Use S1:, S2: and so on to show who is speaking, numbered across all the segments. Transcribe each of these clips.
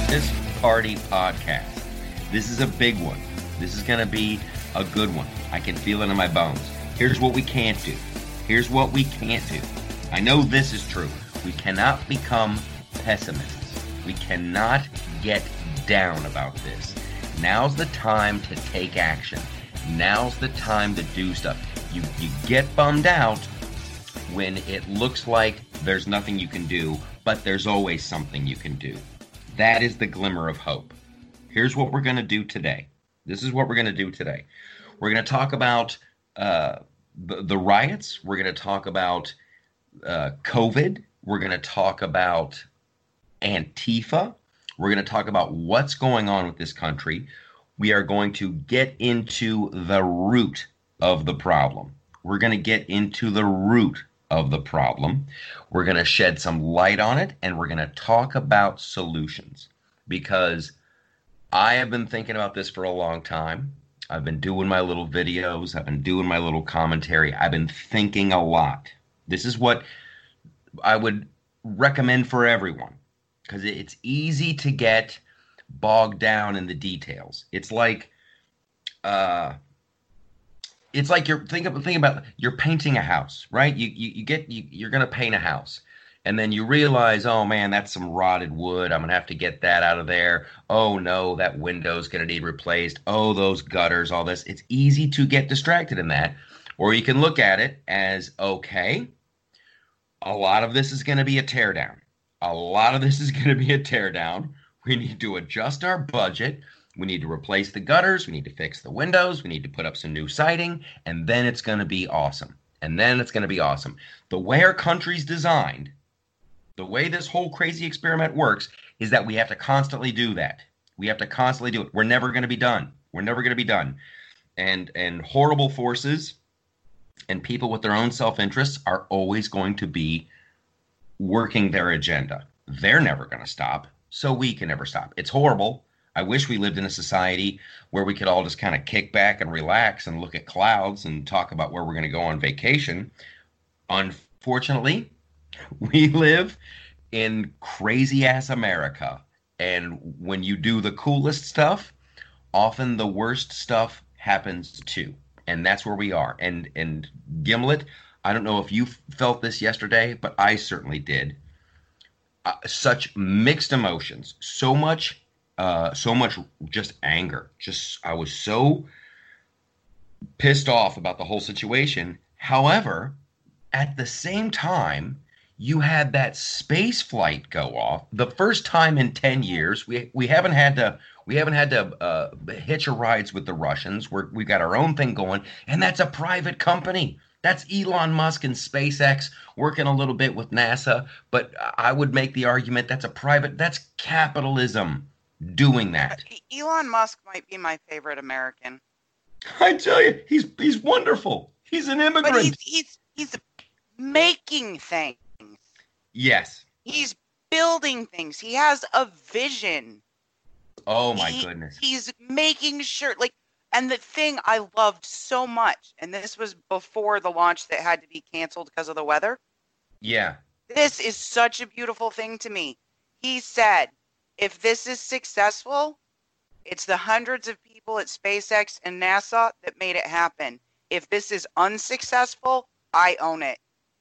S1: This Party Podcast. This is a big one. This is going to be a good one. I can feel it in my bones. Here's what we can't do. Here's what we can't do. I know this is true. We cannot become pessimists. We cannot get down about this. Now's the time to take action. Now's the time to do stuff. You get bummed out when it looks like there's nothing you can do, but there's always something you can do. That is the glimmer of hope. Here's what we're going to do today. This is what we're going to do today. We're going to talk about the riots. We're going to talk about COVID. We're going to talk about Antifa. We're going to talk about what's going on with this country. We are going to get into the root of the problem. We're going to get into the root of the problem. We're going to shed some light on it, and we're going to talk about solutions, because I have been thinking about this for a long time. I've been doing my little videos. I've been doing my little commentary. I've been thinking a lot. This is what I would recommend for everyone, because it's easy to get bogged down in the details. It's like you're think about you're painting a house, right? You're gonna paint a house, and then you realize, oh man, that's some rotted wood. I'm gonna have to get that out of there. Oh no, that window's gonna need replaced. Oh, those gutters, all this. It's easy to get distracted in that, or you can look at it as, okay, a lot of this is gonna be a teardown. A lot of this is gonna be a teardown. We need to adjust our budget. We need to replace the gutters. We need to fix the windows. We need to put up some new siding. And then it's going to be awesome. And then it's going to be awesome. The way our country's designed, the way this whole crazy experiment works, is that we have to constantly do that. We have to constantly do it. We're never going to be done. We're never going to be done. And horrible forces and people with their own self-interests are always going to be working their agenda. They're never going to stop. So we can never stop. It's horrible. I wish we lived in a society where we could all just kind of kick back and relax and look at clouds and talk about where we're going to go on vacation. Unfortunately, we live in crazy-ass America. And when you do the coolest stuff, often the worst stuff happens too. And that's where we are. And Gimlet, I don't know if you felt this yesterday, but I certainly did. Such mixed emotions, so much just anger. I was so pissed off about the whole situation. However, at the same time, you had that space flight go off. The first time in 10 years, we haven't had to hitch a rides with the Russians. We've got our own thing going, and that's a private company. That's Elon Musk and SpaceX working a little bit with NASA, but I would make the argument that's capitalism doing that.
S2: Elon Musk might be my favorite American.
S1: I tell you, he's wonderful. He's an immigrant.
S2: But he's making things.
S1: Yes.
S2: He's building things. He has a vision.
S1: Oh my goodness.
S2: He's making sure, and the thing I loved so much, and this was before the launch that had to be canceled because of the weather.
S1: Yeah.
S2: This is such a beautiful thing to me. He said, if this is successful, it's the hundreds of people at SpaceX and NASA that made it happen. If this is unsuccessful, I own it.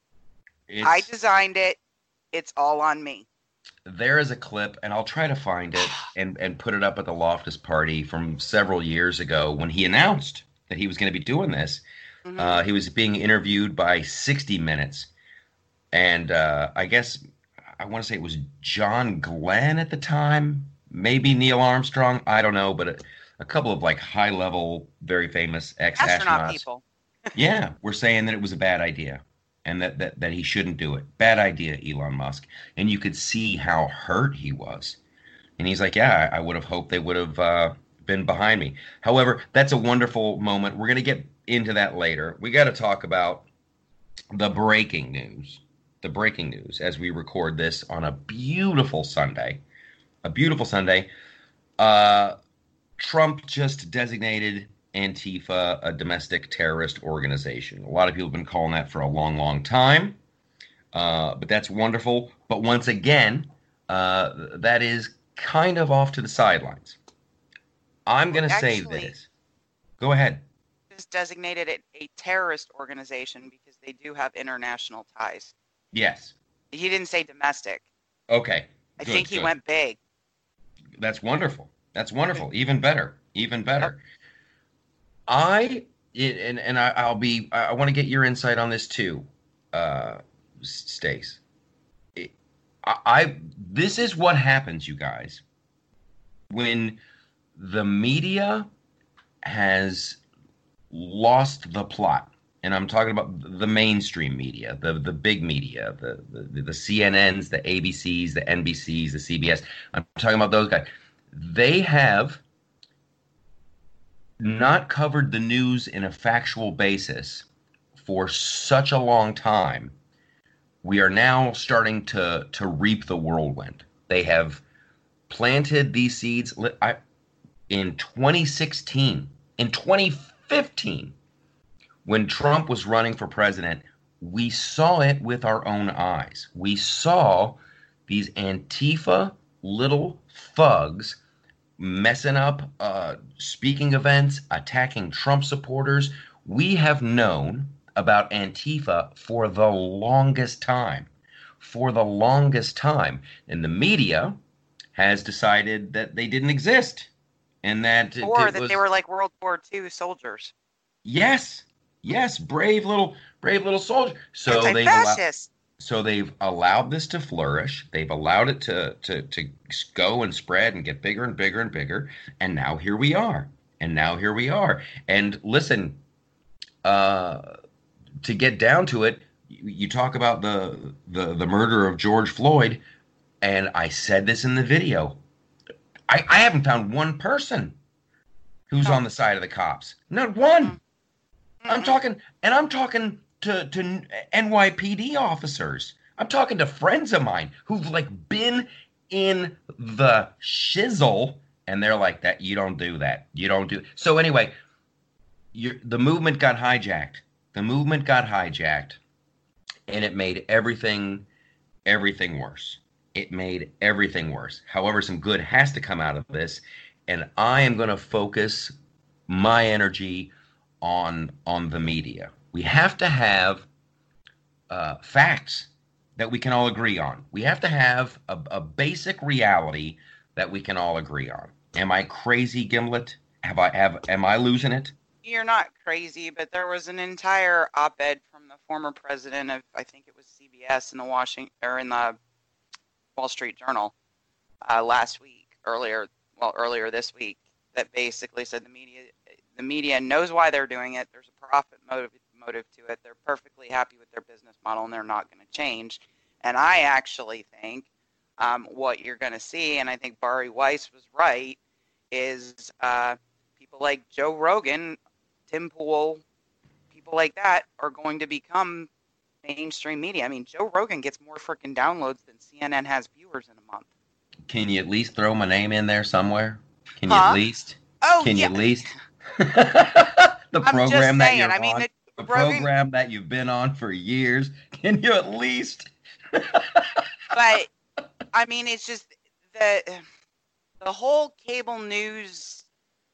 S2: I designed it. It's all on me.
S1: There is a clip, and I'll try to find it and put it up at the Loftus party from several years ago when he announced that he was going to be doing this. Mm-hmm. He was being interviewed by 60 Minutes. And I guess, I want to say it was John Glenn at the time, maybe Neil Armstrong, I don't know, but a couple of high-level, very famous ex-astronauts.
S2: People.
S1: Yeah, were saying that it was a bad idea. And that he shouldn't do it. Bad idea, Elon Musk. And you could see how hurt he was. And he's like, yeah, I would have hoped they would have been behind me. However, that's a wonderful moment. We're going to get into that later. We got to talk about the breaking news. The breaking news as we record this on a beautiful Sunday. A beautiful Sunday. Trump just designated Antifa a domestic terrorist organization. A lot of people have been calling that for a long, long time. But that's wonderful. But once again, that is kind of off to the sidelines. I'm
S2: Well,
S1: going to say
S2: actually,
S1: this. Go ahead.
S2: just designated it a terrorist organization because they do have international ties.
S1: Yes.
S2: He didn't say domestic.
S1: Okay.
S2: I think
S1: Good,
S2: he
S1: good.
S2: went big.
S1: That's wonderful. That's wonderful. Even better. Even better.
S2: Yep.
S1: I want to get your insight on this too, Stace. This is what happens, you guys, when the media has lost the plot. And I'm talking about the mainstream media, the big media, the CNNs, the ABCs, the NBCs, the CBS. I'm talking about those guys. They have not covered the news in a factual basis for such a long time. We are now starting to reap the whirlwind. They have planted these seeds in 2016, in 2015, when Trump was running for president. We saw it with our own eyes. We saw these Antifa little thugs messing up speaking events, attacking Trump supporters. We have known about Antifa for the longest time. For the longest time. And the media has decided that they didn't exist. And that
S2: Or
S1: it
S2: that
S1: was,
S2: they were like World War II soldiers.
S1: yes, yes, brave little soldier.
S2: Anti-fascist.
S1: So they've allowed this to flourish. They've allowed it to go and spread and get bigger and bigger and bigger. And now here we are. And listen, to get down to it, you talk about the murder of George Floyd, and I said this in the video. I haven't found one person who's on the side of the cops. Not one. I'm talking to NYPD officers. I'm talking to friends of mine who've like been in the shizzle, and they're like, that you don't do that. You don't do. So anyway, the movement got hijacked. And it made everything worse. It made everything worse. However, some good has to come out of this, and I am going to focus my energy on the media. We have to have facts that we can all agree on. We have to have a basic reality that we can all agree on. Am I crazy, Gimlet? Am I losing it?
S2: You're not crazy, but there was an entire op-ed from the former president of, I think it was CBS in the Wall Street Journal earlier this week, that basically said the media knows why they're doing it. There's a profit motive to it. They're perfectly happy with their business model, and they're not going to change. And I actually think what you're going to see, and I think Bari Weiss was right, is people like Joe Rogan, Tim Pool, people like that are going to become mainstream media. I mean, Joe Rogan gets more freaking downloads than CNN has viewers in a month.
S1: Can you at least throw my name in there somewhere? Can you
S2: Huh?
S1: at least?
S2: Oh,
S1: Can
S2: yeah.
S1: you at least? The
S2: I'm
S1: program
S2: just
S1: that
S2: saying.
S1: you're
S2: I mean,
S1: on, the
S2: Rogan,
S1: program that you've been on for years. Can you at least?
S2: but I mean, it's just the whole cable news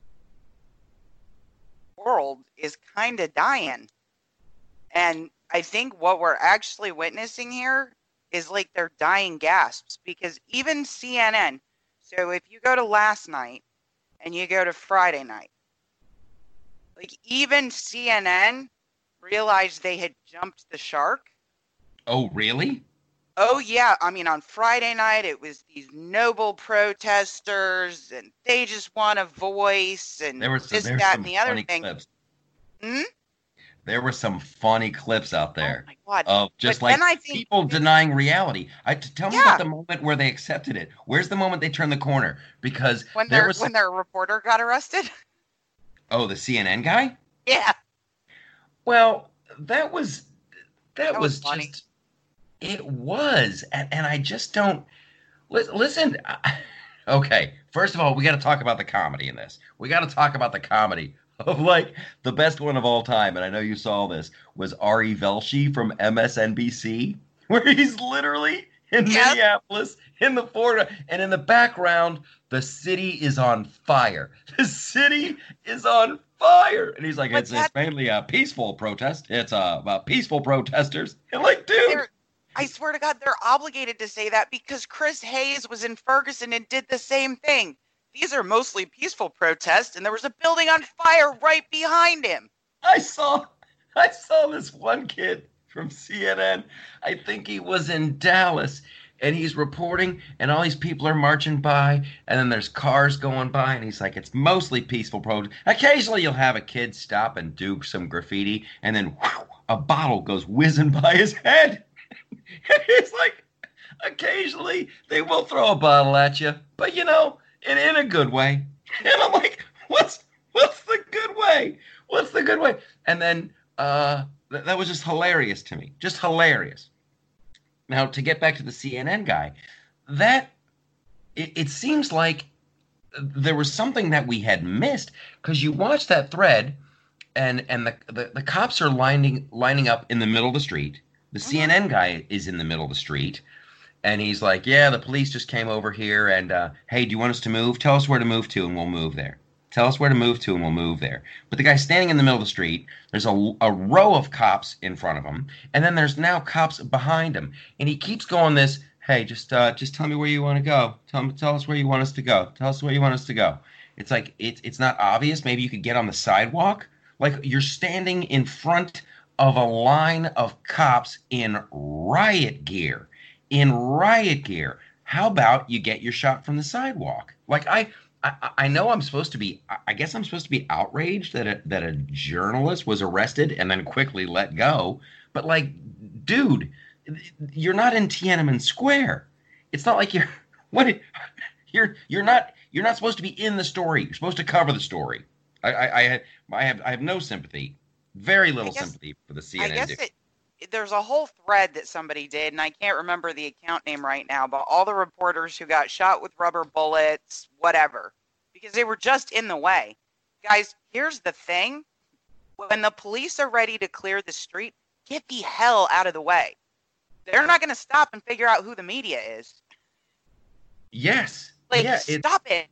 S2: world is kind of dying. And I think what we're actually witnessing here is like they're dying gasps, because even CNN, so if you go to last night and you go to Friday night, like even CNN realized they had jumped the shark.
S1: Oh, really?
S2: Oh, yeah. I mean, on Friday night, it was these noble protesters, and they just want a voice, and
S1: There were
S2: this,
S1: some
S2: that, and the other
S1: funny
S2: thing.
S1: clips.
S2: Hmm?
S1: There were some funny clips out there
S2: Oh, my God.
S1: of just
S2: But
S1: like
S2: then I think
S1: people denying reality. Tell me
S2: Yeah.
S1: about the moment where they accepted it. Where's the moment they turned the corner? Because
S2: when
S1: there was
S2: their reporter got arrested.
S1: the CNN guy.
S2: Yeah.
S1: Well, that was
S2: was funny.
S1: just it was, and I just don't listen. Okay, first of all, we got to talk about the comedy in this. We got to talk about the comedy of like the best one of all time, and I know you saw this, was Ari Velshi from MSNBC, where he's literally in
S2: Yes.
S1: Minneapolis, in the Florida, and in the background, the city is on fire. The city is on fire. And he's like,
S2: But
S1: it's mainly a peaceful protest. It's about peaceful protesters. And like, dude,
S2: they're, I swear to God, they're obligated to say that because Chris Hayes was in Ferguson and did the same thing. These are mostly peaceful protests, and there was a building on fire right behind him.
S1: I saw I saw this one kid from CNN. I think he was in Dallas, and he's reporting, and all these people are marching by, and then there's cars going by, and he's like, it's mostly peaceful protest. Occasionally you'll have a kid stop and do some graffiti, and then whew, a bottle goes whizzing by his head. And it's like, occasionally they will throw a bottle at you, but in a good way. And I'm like, what's the good way? What's the good way? And then that was just hilarious to me. Just hilarious. Now, to get back to the CNN guy, it seems like there was something that we had missed, because you watch that thread, and the cops are lining up in the middle of the street. The CNN guy is in the middle of the street, and he's like, yeah, the police just came over here, and hey, do you want us to move? Tell us where to move to, and we'll move there. Tell us where to move to, and we'll move there. But the guy's standing in the middle of the street. There's a row of cops in front of him, and then there's now cops behind him. And he keeps going this, hey, just tell me where you want to go. Tell us where you want us to go. Tell us where you want us to go. It's like, it's not obvious. Maybe you could get on the sidewalk. Like, you're standing in front of a line of cops in riot gear. In riot gear. How about you get your shot from the sidewalk? Like, I know I'm supposed to be, I guess I'm supposed to be outraged that a journalist was arrested and then quickly let go. But like, dude, you're not in Tiananmen Square. It's not like you're not supposed to be in the story. You're supposed to cover the story. I have no sympathy, very little sympathy for the CNN.
S2: I guess there's a whole thread that somebody did, and I can't remember the account name right now, but all the reporters who got shot with rubber bullets, whatever, because they were just in the way. Guys, here's the thing. When the police are ready to clear the street, get the hell out of the way. They're not going to stop and figure out who the media is.
S1: Yes.
S2: Like,
S1: yeah,
S2: stop it.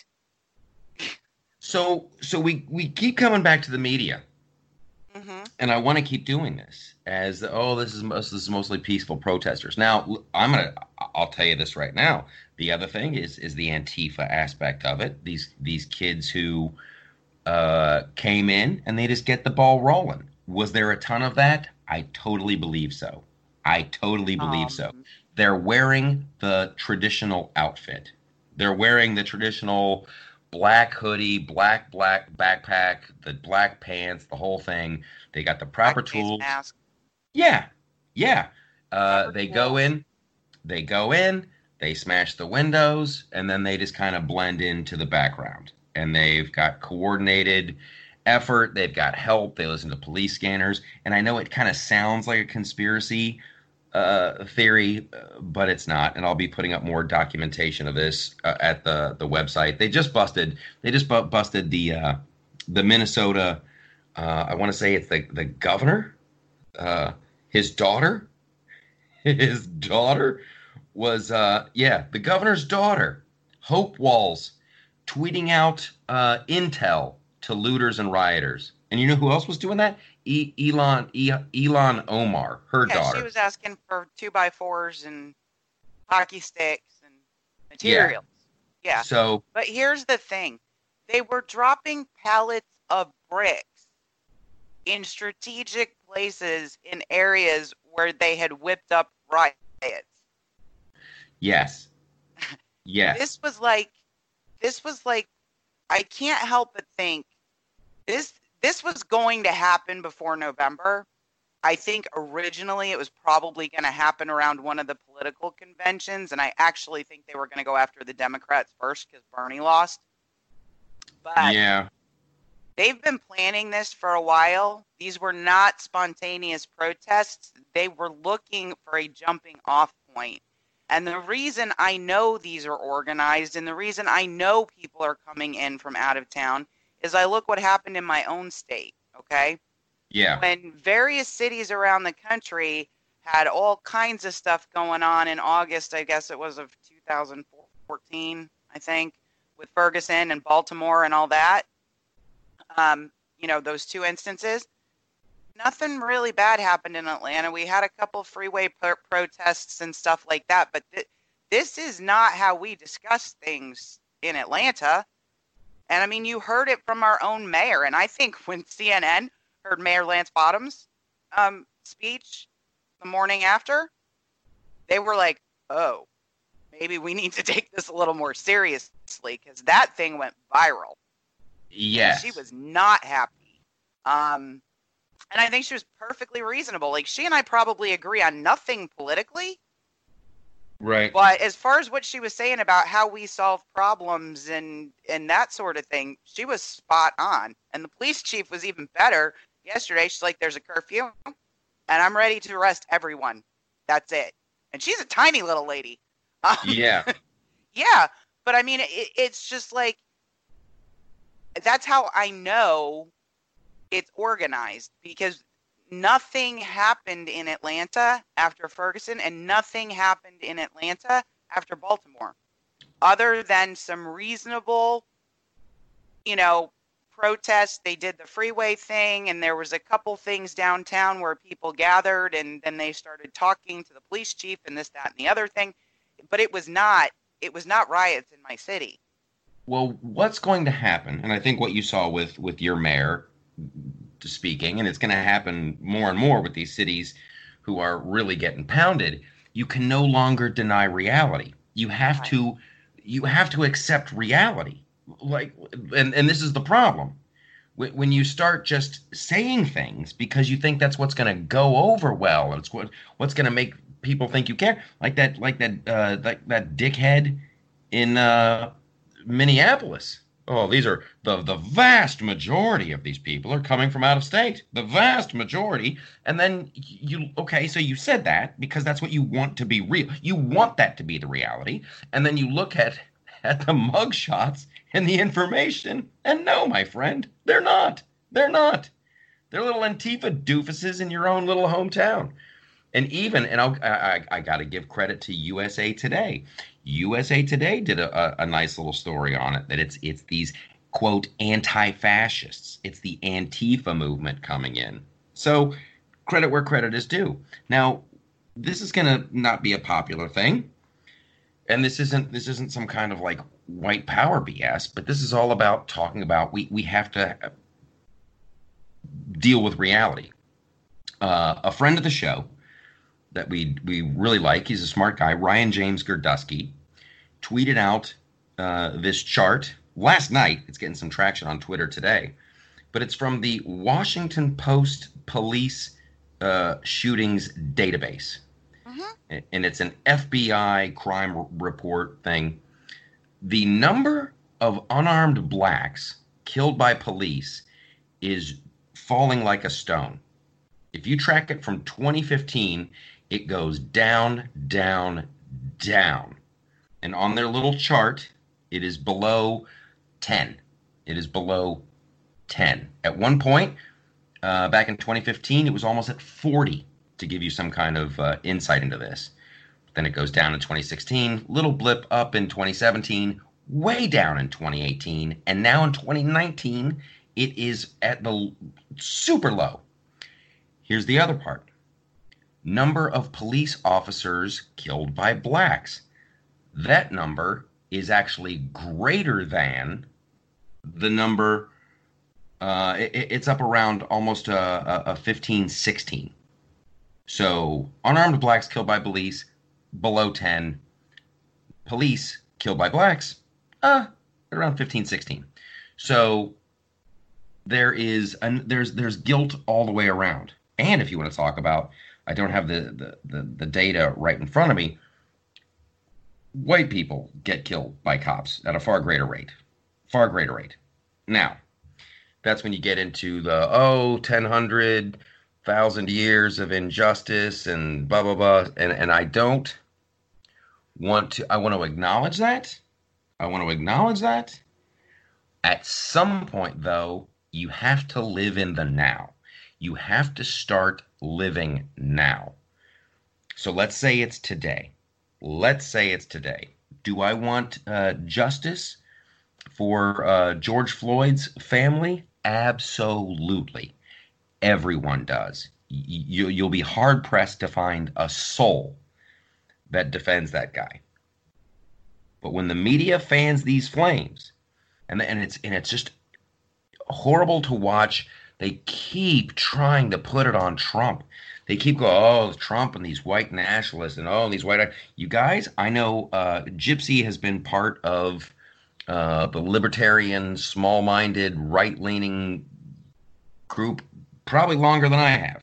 S1: So we keep coming back to the media.
S2: Mm-hmm.
S1: And I want to keep doing this as this is mostly peaceful protesters. Now I'll tell you this right now. The other thing is the Antifa aspect of it. These kids who came in and they just get the ball rolling. Was there a ton of that? I totally believe so. So. They're wearing the traditional outfit. They're wearing the traditional black hoodie, black backpack, the black pants, the whole thing. They got the proper tools.
S2: Mask.
S1: Yeah. They go in, they smash the windows, and then they just kind of blend into the background. And they've got coordinated effort. They've got help. They listen to police scanners. And I know it kind of sounds like a conspiracy theory, but it's not. And I'll be putting up more documentation of this at the website. They just busted the Minnesota. I want to say it's the governor. His daughter was the governor's daughter, Hope Walls, tweeting out intel to looters and rioters. And you know who else was doing that? Elon Omar, her daughter.
S2: She was asking for 2x4s and hockey sticks and materials. Yeah.
S1: So,
S2: but here's the thing. They were dropping pallets of bricks in strategic places in areas where they had whipped up riots.
S1: Yes.
S2: This was like, I can't help but think this was going to happen before November. I think originally it was probably going to happen around one of the political conventions, and I actually think they were going to go after the Democrats first because Bernie lost. But
S1: yeah,
S2: they've been planning this for a while. These were not spontaneous protests. They were looking for a jumping off point. And the reason I know these are organized and the reason I know people are coming in from out of town is I look what happened in my own state, okay?
S1: Yeah.
S2: When various cities around the country had all kinds of stuff going on in August, I guess it was, of 2014, I think, with Ferguson and Baltimore and all that. Those two instances. Nothing really bad happened in Atlanta. We had a couple freeway protests and stuff like that, but this is not how we discuss things in Atlanta. And I mean, you heard it from our own mayor. And I think when CNN heard Mayor Lance Bottoms' speech the morning after, they were like, oh, maybe we need to take this a little more seriously, because that thing went viral.
S1: Yes.
S2: And she was not happy. And I think she was perfectly reasonable. Like, she and I probably agree on nothing politically.
S1: Right.
S2: But as far as what she was saying about how we solve problems and that sort of thing, she was spot on. And the police chief was even better yesterday. She's like, there's a curfew, and I'm ready to arrest everyone. That's it. And she's a tiny little lady.
S1: Yeah.
S2: Yeah. But I mean, it's just like, that's how I know it's organized, because nothing happened in Atlanta after Ferguson, and nothing happened in Atlanta after Baltimore, other than some reasonable, protests. They did the freeway thing, and there was a couple things downtown where people gathered, and then they started talking to the police chief and this, that, and the other thing. But it was not riots in my city.
S1: Well, what's going to happen, and I think what you saw with your mayor speaking, and it's going to happen more and more with these cities who are really getting pounded, you can no longer deny reality. You have to accept reality. Like, and this is the problem. When you start just saying things because you think that's what's going to go over well, and it's what's going to make people think you care, like that dickhead in Minneapolis. Oh, these are the vast majority of these people are coming from out of state. The vast majority. And then so you said that because that's what you want to be real. You want that to be the reality. And then you look at the mugshots and the information, and no, my friend, they're not. They're not. They're little Antifa doofuses in your own little hometown. And I got to give credit to USA Today. USA Today did a nice little story on it, that it's these, quote, anti-fascists. It's the Antifa movement coming in. So credit where credit is due. Now, this is going to not be a popular thing. And this isn't some kind of like white power BS, but this is all about talking about we have to deal with reality. A friend of the show that we really like, he's a smart guy, Ryan James Gerdusky, tweeted out this chart last night. It's getting some traction on Twitter today, but it's from the Washington Post police shootings database. Mm-hmm. And it's an FBI crime report thing. The number of unarmed blacks killed by police is falling like a stone. If you track it from 2015, it goes down, down, down. And on their little chart, it is below 10. It is below 10. At one point, back in 2015, it was almost at 40, to give you some kind of insight into this. Then it goes down in 2016, little blip up in 2017, way down in 2018, and now in 2019, it is at the super low. Here's the other part. Number of police officers killed by blacks. That number is actually greater than the number, it's up around almost a 15, 16. So unarmed blacks killed by police, below 10. Police killed by blacks, around 15, 16. So there's guilt all the way around. And if you want to talk about, I don't have the data right in front of me, white people get killed by cops at a far greater rate. Far greater rate. Now, that's when you get into the 1,000 years of injustice and blah, blah, blah. And I don't want to, I want to acknowledge that. At some point, though, you have to live in the now. You have to start living now. So let's say it's today. Let's say it's today. Do I want justice for George Floyd's family? Absolutely. Everyone does. You'll be hard pressed to find a soul that defends that guy. But when the media fans these flames, and it's just horrible to watch. They keep trying to put it on Trump. They keep going, oh, Trump and these white nationalists and oh, and these white. You guys, I know Gypsy has been part of the libertarian, small-minded, right-leaning group probably longer than I have.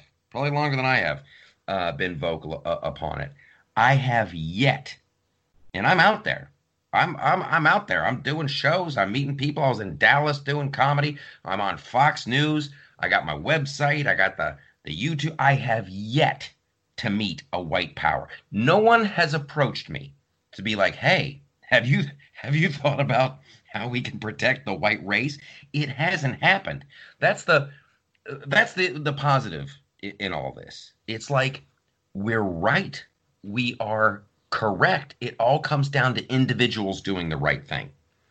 S1: Been vocal upon it. I have yet, and I'm out there. I'm out there. I'm doing shows. I'm meeting people. I was in Dallas doing comedy. I'm on Fox News. I got my website. I got the YouTube. I have yet to meet a white power. No one has approached me to be like, hey, have you thought about how we can protect the white race? It hasn't happened. That's the positive in all this. It's like we're right. We are correct. It all comes down to individuals doing the right thing.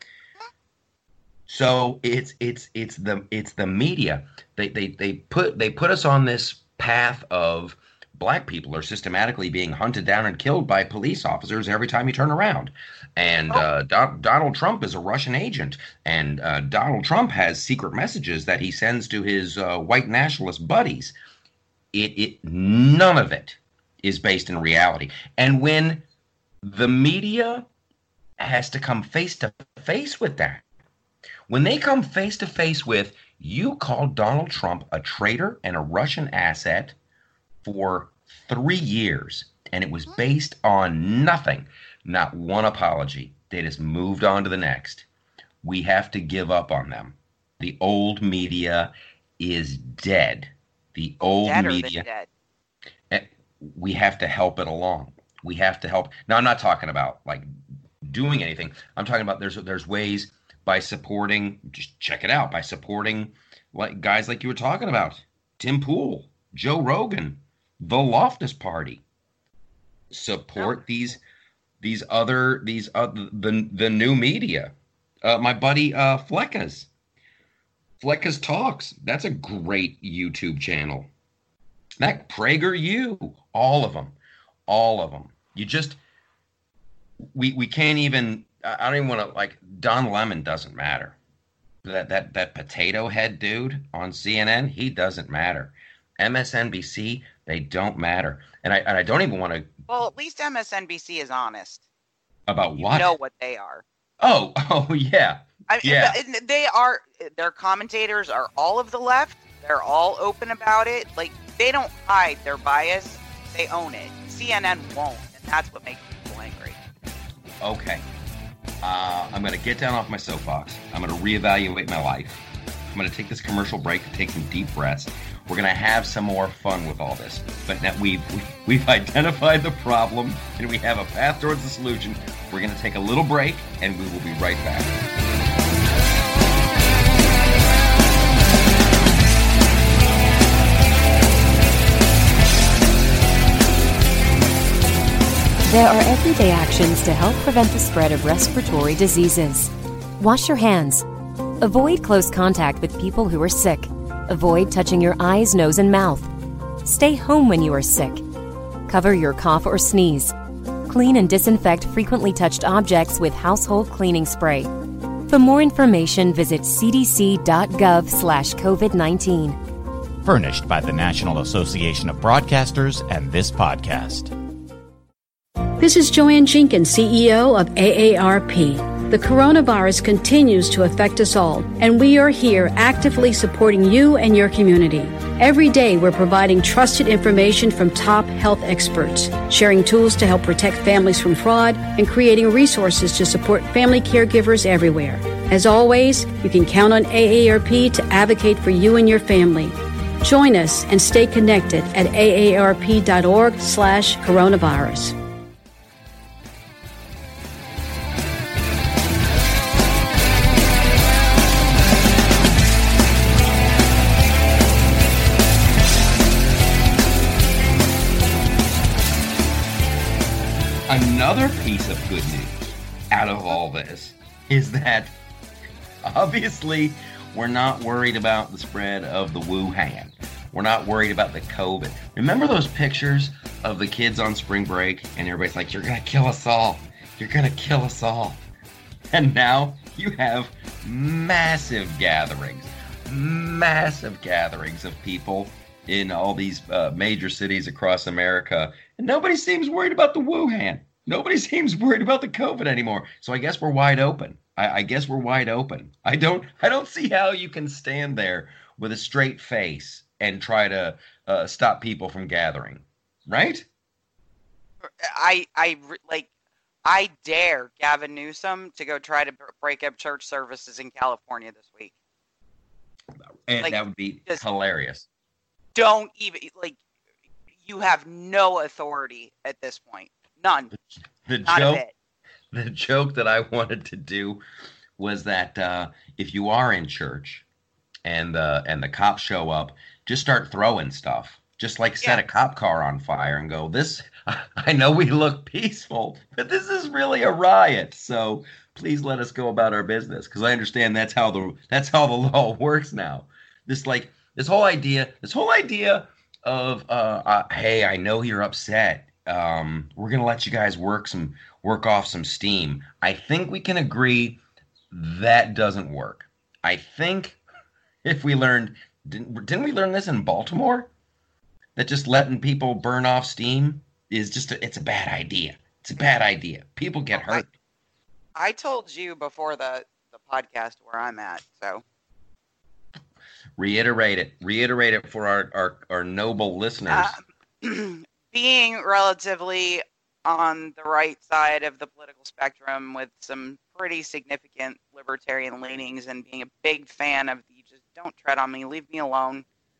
S1: So it's the media. They put us on this path of black people are systematically being hunted down and killed by police officers every time you turn around. And Donald Trump is a Russian agent. And Donald Trump has secret messages that he sends to his white nationalist buddies. None of it is based in reality. And when the media has to come face to face with that, when they come face to face with, you called Donald Trump a traitor and a Russian asset for 3 years, and it was based on nothing, not one apology. They just moved on to the next. We have to give up on them. The old media is dead. The old media. Dead. We have to help it along. We have to help. Now, I'm not talking about like doing anything. I'm talking about there's ways by supporting. Just check it out by supporting like guys like you were talking about, Tim Pool, Joe Rogan, the Loftus Party. Support the new media. My buddy Flecka's Talks. That's a great YouTube channel. That PragerU, all of them. You just we can't even. I don't even want to like. Don Lemon doesn't matter. That potato head dude on CNN, he doesn't matter. MSNBC, they don't matter. And I don't even want to.
S2: Well, at least MSNBC is honest.
S1: About what?
S2: You know what they are.
S1: Oh yeah.
S2: Yeah. They are. Their commentators are all of the left. They're all open about it. Like, they don't hide their bias. They own it. CNN won't, and that's what makes people angry.
S1: Okay. I'm going to get down off my soapbox. I'm going to reevaluate my life. I'm going to take this commercial break to take some deep breaths. We're going to have some more fun with all this. But now we've identified the problem, and we have a path towards the solution. We're going to take a little break, and we will be right back.
S3: There are everyday actions to help prevent the spread of respiratory diseases. Wash your hands. Avoid close contact with people who are sick. Avoid touching your eyes, nose, and mouth. Stay home when you are sick. Cover your cough or sneeze. Clean and disinfect frequently touched objects with household cleaning spray. For more information, visit cdc.gov/COVID-19.
S4: Furnished by the National Association of Broadcasters and this podcast.
S5: This is Joanne Jenkins, CEO of AARP. The coronavirus continues to affect us all, and we are here actively supporting you and your community. Every day, we're providing trusted information from top health experts, sharing tools to help protect families from fraud, and creating resources to support family caregivers everywhere. As always, you can count on AARP to advocate for you and your family. Join us and stay connected at aarp.org/coronavirus.
S1: Another piece of good news out of all this is that obviously we're not worried about the spread of the Wuhan. We're not worried about the COVID. Remember those pictures of the kids on spring break and everybody's like, you're going to kill us all. You're going to kill us all. And now you have massive gatherings of people in all these major cities across America. And nobody seems worried about the Wuhan. Nobody seems worried about the COVID anymore. So I guess we're wide open. I guess we're wide open. I don't see how you can stand there with a straight face and try to stop people from gathering, right?
S2: I dare Gavin Newsom to go try to break up church services in California this week.
S1: And that would be hilarious.
S2: Don't even, you have no authority at this point. None.
S1: The joke that I wanted to do was that if you are in church and the cops show up, just start throwing stuff. Just set a cop car on fire and go, I know we look peaceful, but this is really a riot. So please let us go about our business. Because I understand that's how the law works now. This whole idea of hey, I know you're upset. We're gonna let you guys work off some steam. I think we can agree that doesn't work. I think if we learned, didn't we learn this in Baltimore? That just letting people burn off steam is it's a bad idea. It's a bad idea. People get hurt.
S2: I told you before the podcast where I'm at, so.
S1: Reiterate it for our noble listeners.
S2: Being relatively on the right side of the political spectrum with some pretty significant libertarian leanings and being a big fan of the just don't tread on me, leave me alone,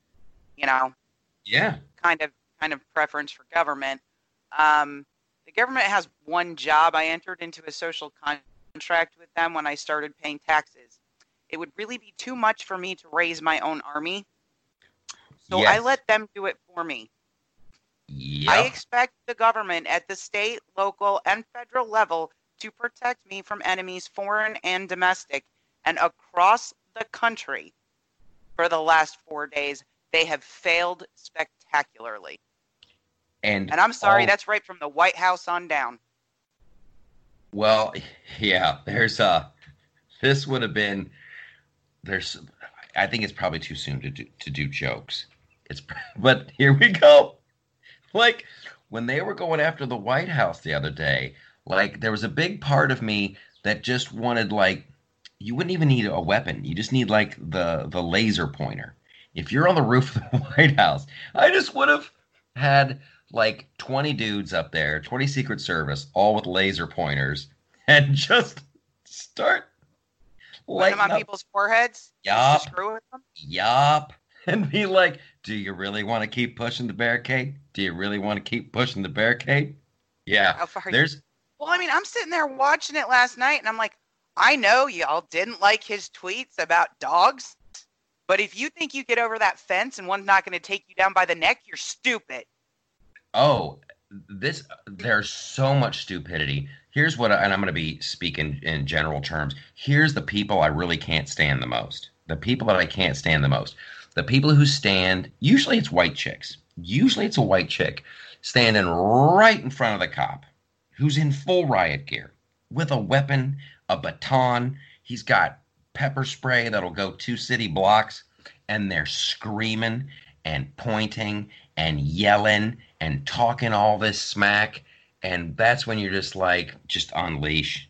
S1: Yeah.
S2: kind of preference for government. The government has one job. I entered into a social contract with them when I started paying taxes. It would really be too much for me to raise my own army. So
S1: Yes.
S2: I let them do it for me.
S1: Yep.
S2: I expect the government at the state, local, and federal level to protect me from enemies, foreign and domestic. And across the country, for the last 4 days, they have failed spectacularly. And I'm sorry, that's right from the White House on down.
S1: Well, yeah, this would have been, I think it's probably too soon to do jokes. But here we go. When they were going after the White House the other day, there was a big part of me that just wanted, you wouldn't even need a weapon. You just need the laser pointer. If you're on the roof of the White House, I just would have had 20 dudes up there, 20 Secret Service, all with laser pointers, and just start
S2: lighting them on people's foreheads.
S1: Yup.
S2: To screw with them.
S1: Yup. And be like, do you really want to keep pushing the barricade? Do you really want to keep pushing the barricade? Yeah.
S2: How far Well, I'm sitting there watching it last night, and I'm like, I know y'all didn't like his tweets about dogs, but if you think you get over that fence and one's not going to take you down by the neck, you're stupid.
S1: Oh, there's so much stupidity. Here's what, and I'm going to be speaking in general terms. Here's the people I really can't stand the most. The people that I can't stand the most. The people who stand, usually it's white chicks. Usually it's a white chick standing right in front of the cop who's in full riot gear with a weapon, a baton. He's got pepper spray that'll go 2 city blocks, and they're screaming and pointing and yelling and talking all this smack. And that's when you're just unleash.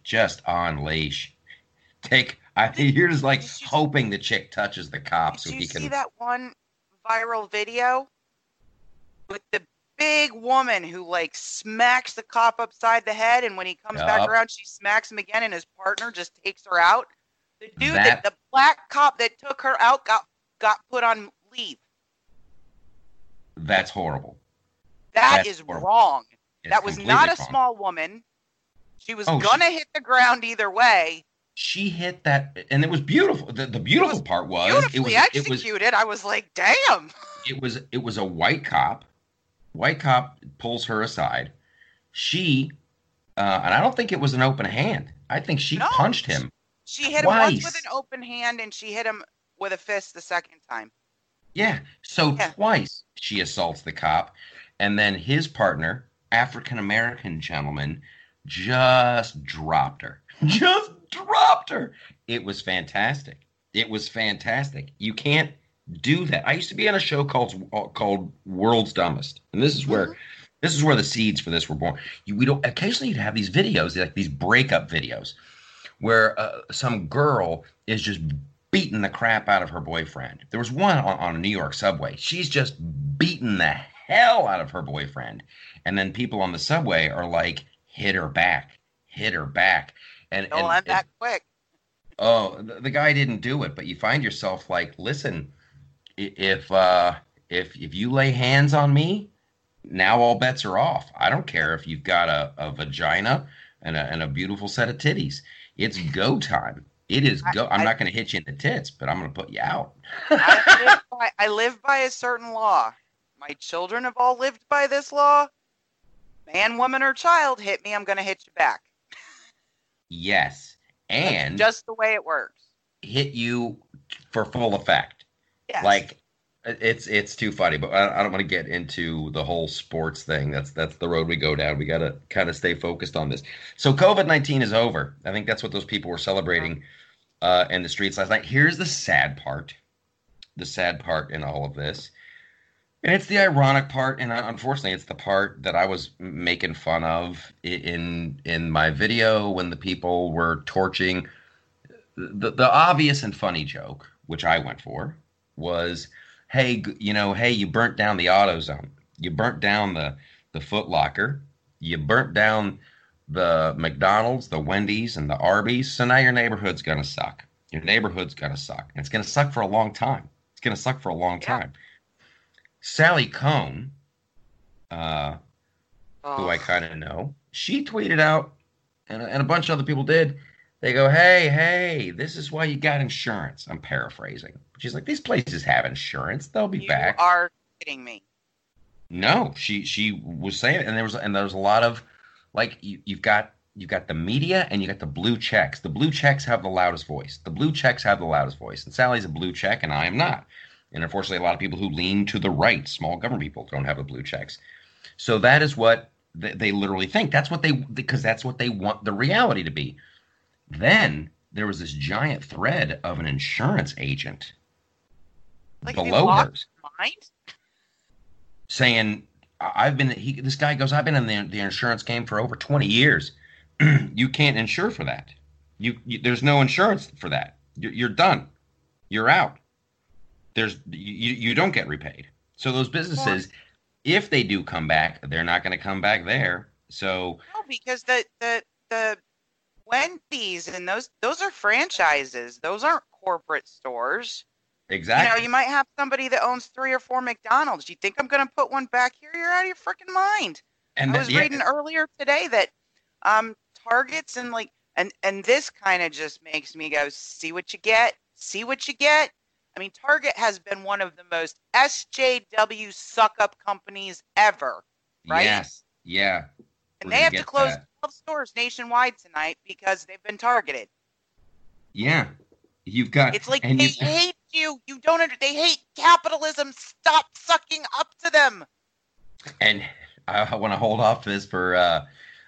S1: You're just hoping the chick touches the cop so he can.
S2: Did you see that one viral video with the big woman who smacks the cop upside the head, and when he comes back around, she smacks him again, and his partner just takes her out? The dude, the black cop that took her out, got put on leave.
S1: That's horrible.
S2: That's horrible. Wrong. That was not a
S1: wrong.
S2: Small woman. She was gonna hit the ground either way.
S1: She hit that, and it was beautiful. The beautiful part was
S2: beautifully executed. I was like, damn.
S1: It was a white cop. White cop pulls her aside. She And I don't think it was an open hand. I think she
S2: No,
S1: punched him
S2: she hit him once with
S1: twice.
S2: an open hand, and she hit him with a fist the second time.
S1: Yeah. So
S2: Yeah.
S1: twice she assaults the cop. And then his partner, African American gentleman, just dropped her. Just dropped her. It was fantastic. It was fantastic. You can't do that. I used to be on a show called World's Dumbest. And this is where the seeds for this were born. We don't occasionally you'd have these videos, like these breakup videos, where some girl is just beating the crap out of her boyfriend. There was one on a New York subway. She's just beating the hell out of her boyfriend. And then people on the subway are like, hit her back. And,
S2: Don't end that quick.
S1: oh, the guy didn't do it, but you find yourself like, listen, if you lay hands on me, now all bets are off. I don't care if you've got a vagina and a beautiful set of titties. It's go time. It is go. I'm not going to hit you in the tits, but I'm going to put you out.
S2: I live by a certain law. My children have all lived by this law. Man, woman, or child hit me, I'm going to hit you back.
S1: Yes, and
S2: That's just the way it works.
S1: hit you for full effect.
S2: Yes.
S1: Like it's too funny, but I don't want to get into the whole sports thing. That's the road we go down. We got to kind of stay focused on this. So COVID-19 is over. I think that's what those people were celebrating in the streets last night. Here's the sad part. The sad part in all of this. And it's the ironic part, and unfortunately, it's the part that I was making fun of in my video when the people were torching. The obvious and funny joke, which I went for, was, hey, you burnt down the AutoZone, you burnt down the Foot Locker, you burnt down the McDonald's, the Wendy's, and the Arby's, so now your neighborhood's gonna suck. Your neighborhood's gonna suck, and it's gonna suck for a long time. It's gonna suck for a long time. Sally Cohn, who I kind of know, she tweeted out, and a bunch of other people did. They go, hey, this is why you got insurance. I'm paraphrasing. She's like, these places have insurance. They'll be back.
S2: You are kidding me.
S1: No, she was saying it, and there was a lot of, like, you've got the media and you got the blue checks. The blue checks have the loudest voice. And Sally's a blue check, and I am not. And unfortunately, a lot of people who lean to the right, small government people, don't have the blue checks. So that is what they literally think. Because that's what they want the reality to be. Then there was this giant thread of an insurance agent below hers saying, this guy goes, I've been in the insurance game for over 20 years. You can't insure for that. There's no insurance for that. You're done. You're out. You don't get repaid. So those businesses, if they do come back, they're not going to come back there. So
S2: no, because the Wendy's and those are franchises. Those aren't corporate stores.
S1: exactly.
S2: You might have somebody that owns 3 or 4 McDonald's. You think I'm going to put one back here? You're out of your freaking mind.
S1: And
S2: I was reading earlier today that Targets and this kind of just makes me go, see what you get. I mean, Target has been one of the most SJW suck-up companies ever, right?
S1: Yes. Yeah.
S2: And they have to close 12 stores nationwide tonight because they've been targeted.
S1: Yeah. You've got.
S2: It's like they hate you. You don't they hate capitalism. Stop sucking up to them.
S1: And I want to hold off this for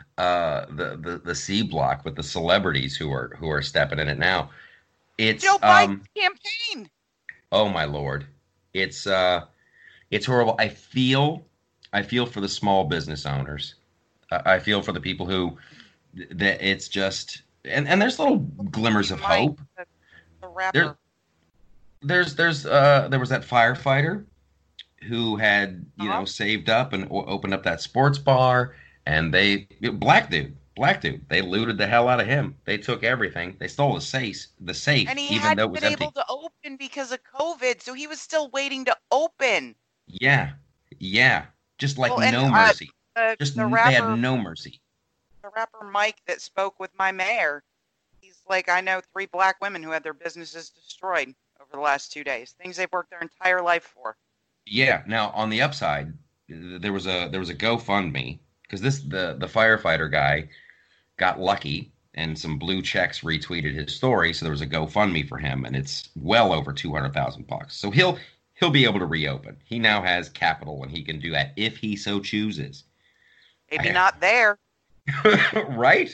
S1: the C block with the celebrities who are stepping in it now. It's
S2: Joe Biden's campaign.
S1: Oh my Lord. It's horrible. I feel for the small business owners. I feel for the people who that it's just and there's little glimmers of hope.
S2: The rapper.
S1: There was that firefighter who had saved up and opened up that sports bar, and black dude, they looted the hell out of him. They took everything. They stole the safe,
S2: and he
S1: even though it
S2: hadn't
S1: was
S2: been
S1: empty.
S2: able to open because of COVID, so he was still waiting to open.
S1: Yeah, just like
S2: Well, and,
S1: no mercy.
S2: The
S1: They
S2: rapper,
S1: had no mercy.
S2: the rapper Mike that spoke with my mayor, he's like, I know 3 black women who had their businesses destroyed over the last 2 days. Things they've worked their entire life for.
S1: Yeah. Now on the upside, there was a GoFundMe because the firefighter guy got lucky and some blue checks retweeted his story, so there was a GoFundMe for him, and it's well over $200,000. So he'll be able to reopen. He now has capital, and he can do that if he so chooses.
S2: Maybe not there.
S1: Right?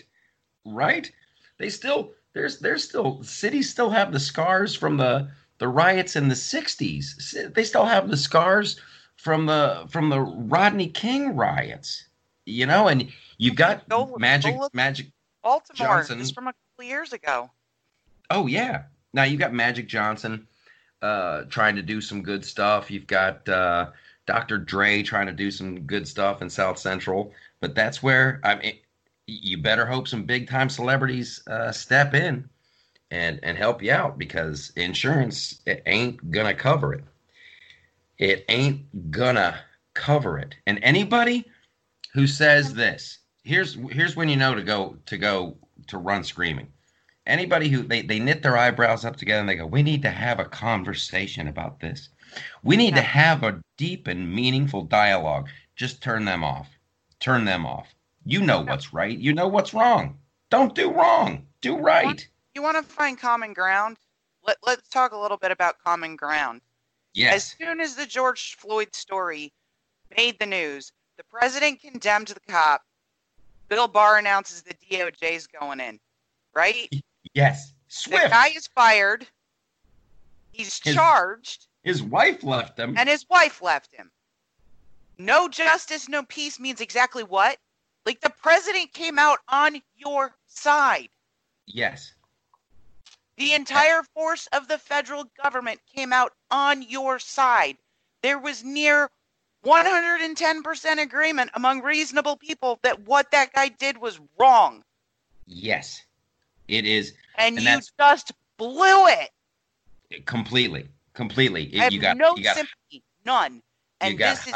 S1: They still cities still have the scars from the riots in the 60s. They still have the scars from the Rodney King riots. And you've got Magic
S2: Baltimore.
S1: Johnson.
S2: This from a couple years ago.
S1: Oh yeah. Now you've got Magic Johnson trying to do some good stuff. You've got Dr. Dre trying to do some good stuff in South Central. But that's where you better hope some big time celebrities step in and help you out, because insurance ain't gonna cover it. It ain't gonna cover it. And anybody who says this, here's when you know to run screaming. Anybody who they knit their eyebrows up together and they go, we need to have a conversation about this. We need to have a deep and meaningful dialogue. Just turn them off. Turn them off. You know what's right. You know what's wrong. Don't do wrong. Do right.
S2: You want to find common ground? Let's talk a little bit about common ground.
S1: Yes.
S2: As soon as the George Floyd story made the news, the president condemned the cop. Bill Barr announces the DOJ's going in, right?
S1: Yes. Swift.
S2: The guy is fired. He's charged.
S1: His wife left him.
S2: And his wife left him. No justice, no peace means exactly what? Like, the president came out on your side.
S1: Yes.
S2: The entire force of the federal government came out on your side. There was near 110% agreement among reasonable people that what that guy did was wrong.
S1: Yes, it is.
S2: And you just blew it.
S1: Completely.
S2: I have no sympathy. None. And this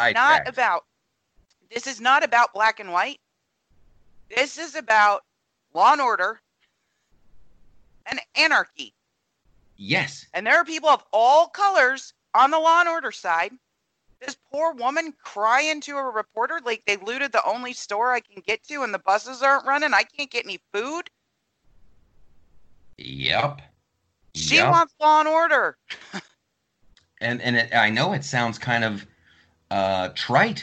S2: is not about black and white. This is about law and order and anarchy.
S1: Yes.
S2: And there are people of all colors on the law and order side. This poor woman crying to a reporter like they looted the only store I can get to and the buses aren't running. I can't get any food.
S1: Yep.
S2: She wants law and order.
S1: I know it sounds kind of trite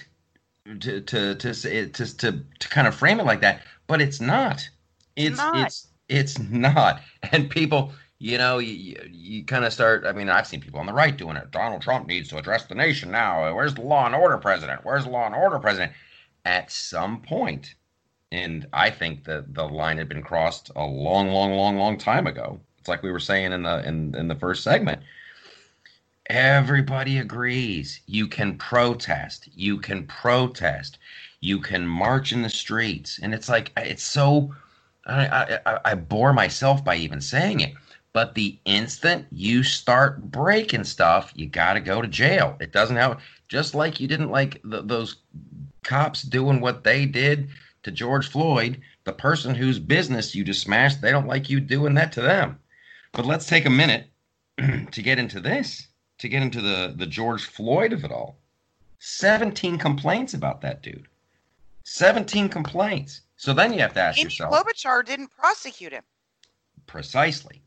S1: to kind of frame it like that, but it's not. It's not. And people, you kind of start. I mean, I've seen people on the right doing it. Donald Trump needs to address the nation now. Where's the law and order president? Where's the law and order president? At some point, and I think the line had been crossed a long time ago. It's like we were saying in the first segment. Everybody agrees. You can protest. You can march in the streets. And it's like, it's so, I bore myself by even saying it. But the instant you start breaking stuff, you got to go to jail. It doesn't have, just like you didn't like those cops doing what they did to George Floyd, the person whose business you just smashed, they don't like you doing that to them. But let's take a minute to get into this. To get into the George Floyd of it all. 17 complaints about that dude. 17 complaints. So then you have to ask yourself.
S2: Amy Klobuchar didn't prosecute him.
S1: Precisely.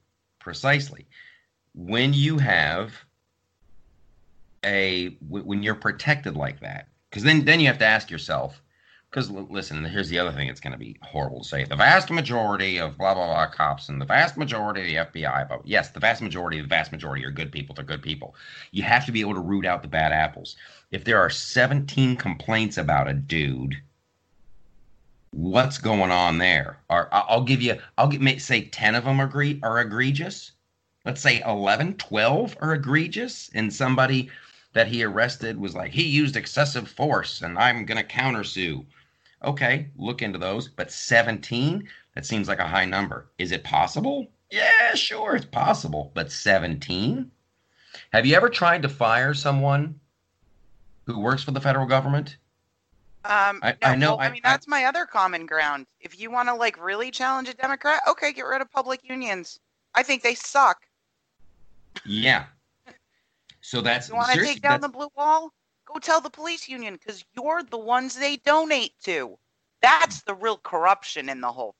S1: When you have when you're protected like that, because then you have to ask yourself, because listen, here's the other thing that's going to be horrible to say. The vast majority of blah, blah, blah cops and the vast majority of the FBI, but yes, the vast majority are good people. They're good people. You have to be able to root out the bad apples. If there are 17 complaints about a dude, what's going on there? Say 10 of them are egregious. Let's say 11, 12 are egregious. And somebody that he arrested was like, he used excessive force and I'm going to countersue. Okay, look into those. But 17, that seems like a high number. Is it possible? Yeah, sure, it's possible. But 17? Have you ever tried to fire someone who works for the federal government?
S2: I know. Well, I mean, that's my other common ground. If you want to really challenge a Democrat, okay, get rid of public unions. I think they suck.
S1: Yeah. So that's.
S2: You want to take down the blue wall? Go tell the police union, because you're the ones they donate to. That's the real corruption in the whole thing.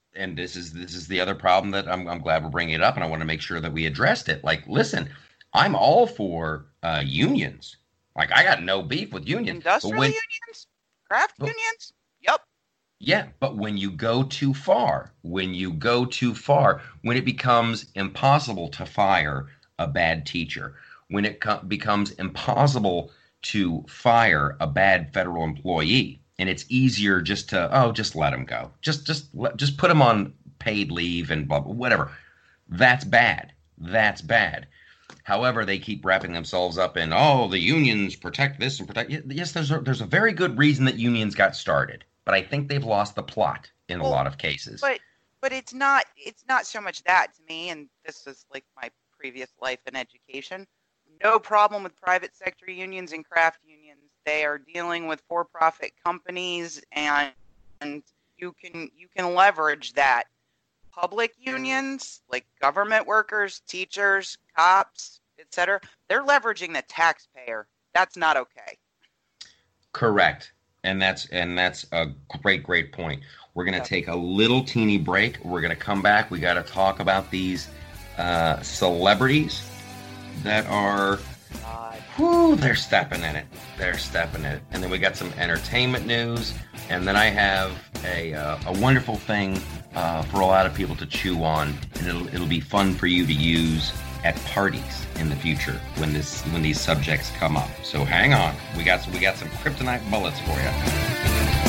S1: and this is the other problem that I'm glad we're bringing it up, and I want to make sure that we addressed it. Like, listen, I'm all for unions. Like, I got no beef with unions.
S2: Industrial unions, craft unions. Yep.
S1: Yeah, but when you go too far, when it becomes impossible to fire a bad teacher, when it becomes impossible to fire a bad federal employee, and it's easier just let them go, just put them on paid leave and blah, blah, whatever. That's bad. That's bad. However, they keep wrapping themselves up in, the unions protect this and protect. Yes, there's a very good reason that unions got started, but I think they've lost the plot in a lot of cases.
S2: But it's not so much that to me, and this is like my previous life in education. No problem with private sector unions and craft unions. They are dealing with for-profit companies, and you can leverage that. Public unions, like government workers, teachers, cops, etc., they're leveraging the taxpayer. That's not okay.
S1: Correct. And that's a great point. We're going to take a little teeny break. We're going to come back. We got to talk about these celebrities that are, they're stepping in it. And then we got some entertainment news. And then I have a wonderful thing for a lot of people to chew on. And it'll be fun for you to use at parties in the future when these subjects come up. So hang on. We got some kryptonite bullets for you.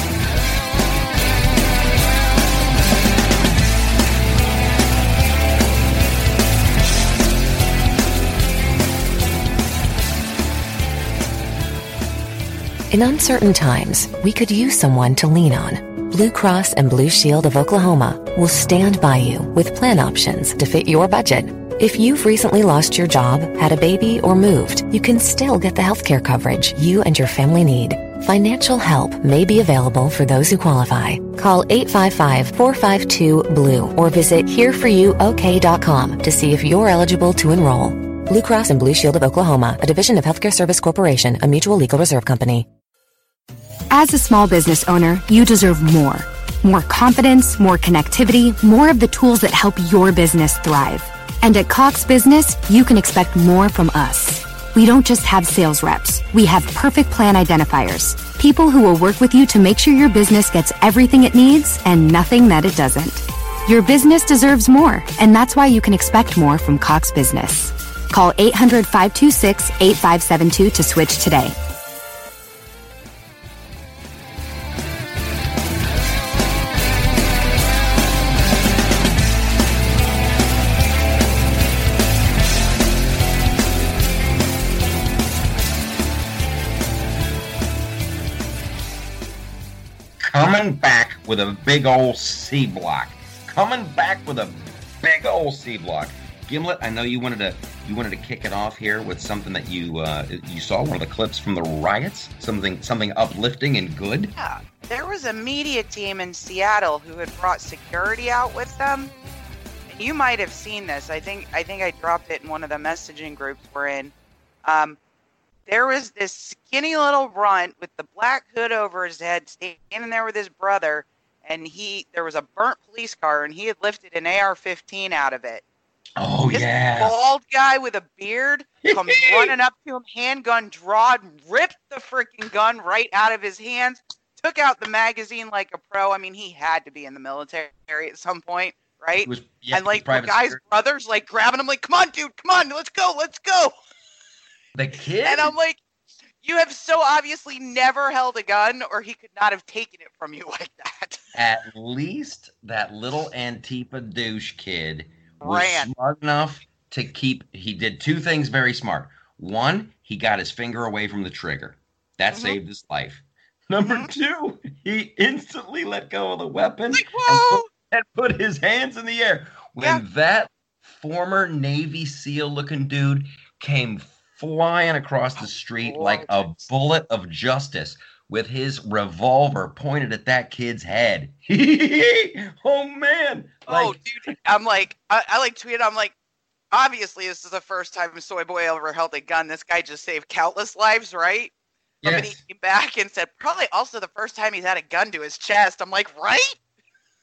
S3: In uncertain times, we could use someone to lean on. Blue Cross and Blue Shield of Oklahoma will stand by you with plan options to fit your budget. If you've recently lost your job, had a baby, or moved, you can still get the healthcare coverage you and your family need. Financial help may be available for those who qualify. Call 855-452-BLUE or visit hereforyouok.com to see if you're eligible to enroll. Blue Cross and Blue Shield of Oklahoma, a division of Healthcare Service Corporation, a mutual legal reserve company.
S6: As a small business owner, you deserve more. More confidence, more connectivity, more of the tools that help your business thrive. And at Cox Business, you can expect more from us. We don't just have sales reps. We have perfect plan identifiers. People who will work with you to make sure your business gets everything it needs and nothing that it doesn't. Your business deserves more, and that's why you can expect more from Cox Business. Call 800-526-8572 to switch today.
S1: Coming back with a big old C block. Gimlet, I know you wanted to kick it off here with something that you saw, one of the clips from the riots, something uplifting and good.
S2: Yeah, there was a media team in Seattle who had brought security out with them, and you might have seen this. I think I dropped it in one of the messaging groups we're in. There was this skinny little runt with the black hood over his head standing there with his brother, and there was a burnt police car, and he had lifted an AR-15 out of it.
S1: Oh,
S2: this
S1: yeah.
S2: bald guy with a beard comes running up to him, handgun drawn, ripped the freaking gun right out of his hands, took out the magazine like a pro. I mean, he had to be in the military at some point, right? And like the guy's brother's like grabbing him like, come on, dude, come on, let's go.
S1: The kid?
S2: And I'm like, you have so obviously never held a gun, or he could not have taken it from you like that.
S1: At least that little Antifa douche kid was
S2: ran.
S1: Smart enough to he did two things very smart. One, he got his finger away from the trigger. That saved his life. Number two, he instantly let go of the weapon and put his hands in the air. When that former Navy SEAL looking dude came flying across the street like a bullet of justice with his revolver pointed at that kid's head. Oh, man.
S2: Dude. I'm like, I like tweeted, I'm like, obviously this is the first time Soy Boy ever held a gun. This guy just saved countless lives, right?
S1: Yes.
S2: And he came back and said, probably also the first time he's had a gun to his chest. I'm like, right?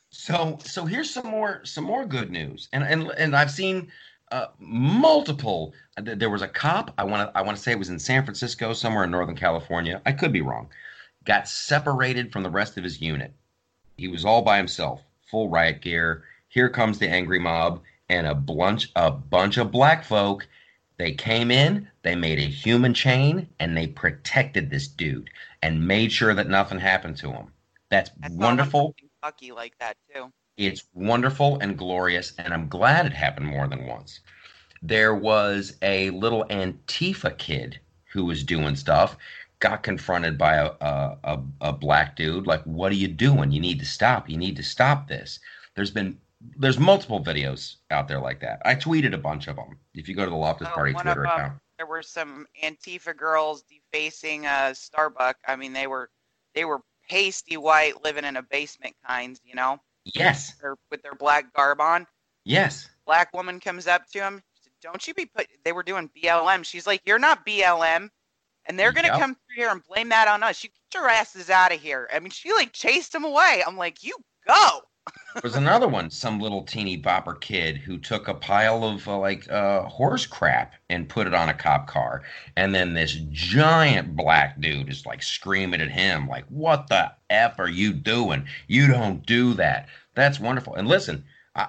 S1: So here's some more good news, and I've seen multiple. There was a cop. I want to say it was in San Francisco, somewhere in Northern California. I could be wrong. Got separated from the rest of his unit. He was all by himself, full riot gear. Here comes the angry mob and a bunch of black folk. They came in, they made a human chain, and they protected this dude and made sure that nothing happened to him. That's wonderful.
S2: Kentucky like that too.
S1: It's wonderful and glorious, and I'm glad it happened more than once. There was a little Antifa kid who was doing stuff, got confronted by a black dude. Like, what are you doing? You need to stop. You need to stop this. There's multiple videos out there like that. I tweeted a bunch of them. If you go to the Loftus Party Twitter account,
S2: there were some Antifa girls defacing Starbucks. I mean, they were pasty white, living in a basement kinds, you know.
S1: Yes.
S2: With their black garb on.
S1: Yes.
S2: Black woman comes up to him. She said, "Don't you be put?" They were doing BLM. She's like, "You're not BLM." And they're going to come through here and blame that on us. You get your asses out of here. I mean, she like chased him away. I'm like, you go.
S1: There's another one, some little teeny bopper kid who took a pile of horse crap and put it on a cop car. And then this giant black dude is like screaming at him like, what the F are you doing? You don't do that. That's wonderful. And listen,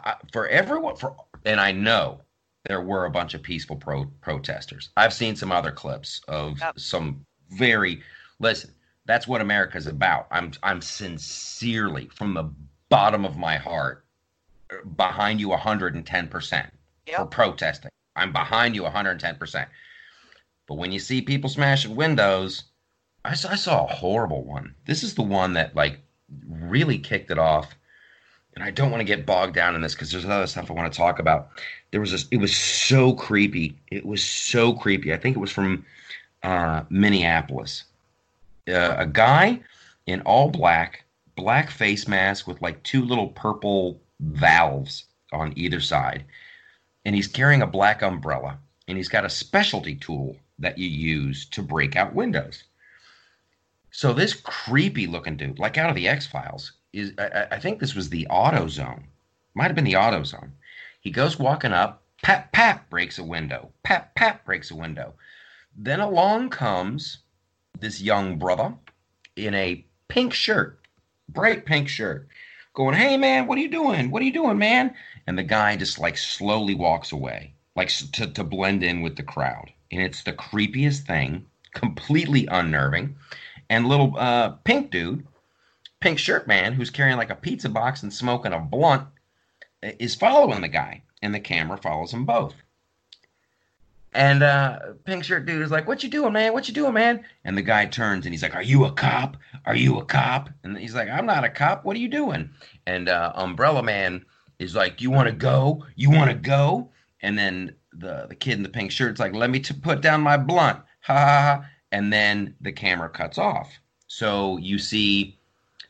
S1: and I know there were a bunch of peaceful protesters. I've seen some other clips of some listen, that's what America's about. I'm sincerely, from the bottom of my heart, behind you 110% for protesting. I'm behind you 110%. But when you see people smashing windows, I saw a horrible one. This is the one that like really kicked it off. And I don't want to get bogged down in this because there's other stuff I want to talk about. It was so creepy. It was so creepy. I think it was from Minneapolis. A guy in all black face mask with like two little purple valves on either side. And he's carrying a black umbrella. And he's got a specialty tool that you use to break out windows. So this creepy looking dude, like out of the X-Files, I think this was the AutoZone. Might have been the AutoZone. He goes walking up, pap, pap, breaks a window. Pap, pap, breaks a window. Then along comes this young brother in a pink shirt, bright pink shirt, going, "Hey, man, what are you doing? What are you doing, man?" And the guy just like slowly walks away, like to blend in with the crowd. And it's the creepiest thing, completely unnerving. And little pink dude, pink shirt man, who's carrying like a pizza box and smoking a blunt, is following the guy, and the camera follows them both. And pink shirt dude is like, "What you doing, man? What you doing, man?" And the guy turns and he's like, "Are you a cop? Are you a cop?" And he's like, "I'm not a cop. What are you doing?" And Umbrella Man is like, "You want to go? You want to go?" And then the kid in the pink shirt's like, "Let me put down my blunt." Ha ha ha. And then the camera cuts off. So you see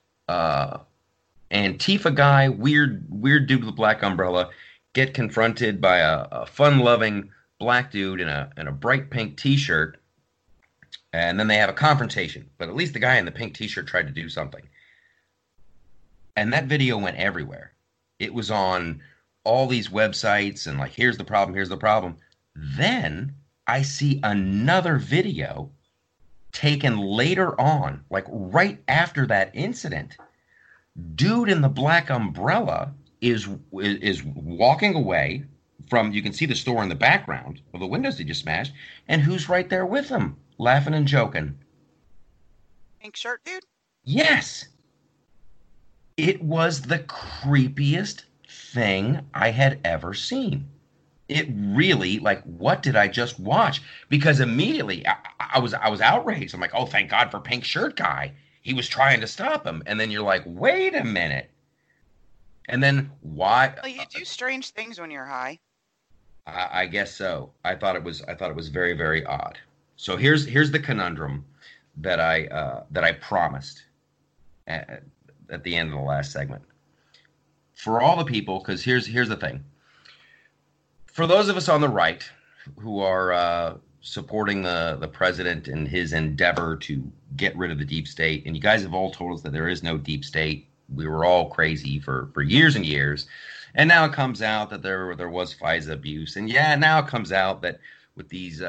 S1: Antifa guy, weird dude with a black umbrella, get confronted by a fun-loving black dude in a bright pink t-shirt, and then they have a confrontation. But at least the guy in the pink t-shirt tried to do something. And that video went everywhere. It was on all these websites and like, here's the problem, here's the problem. Then I see another video taken later on, like right after that incident. Dude in the black umbrella is walking away from, you can see the store in the background of the windows he just smashed, and who's right there with him, laughing and joking?
S2: Pink shirt dude?
S1: Yes. It was the creepiest thing I had ever seen. It really, like, what did I just watch? Because immediately I was outraged. I'm like, oh, thank God for pink shirt guy. He was trying to stop him. And then you're like, wait a minute. And then why?
S2: Well, you do strange things when you're high.
S1: I guess so. I thought it was very, very odd. So here's the conundrum that I promised at the end of the last segment. For all the people, because here's the thing. For those of us on the right who are supporting the president in his endeavor to get rid of the deep state, and you guys have all told us that there is no deep state, we were all crazy for years and years. And now it comes out that there was FISA abuse. And yeah, now it comes out that with these,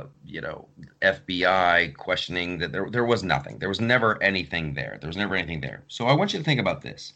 S1: FBI questioning that there was nothing. There was never anything there. There was never anything there. So I want you to think about this.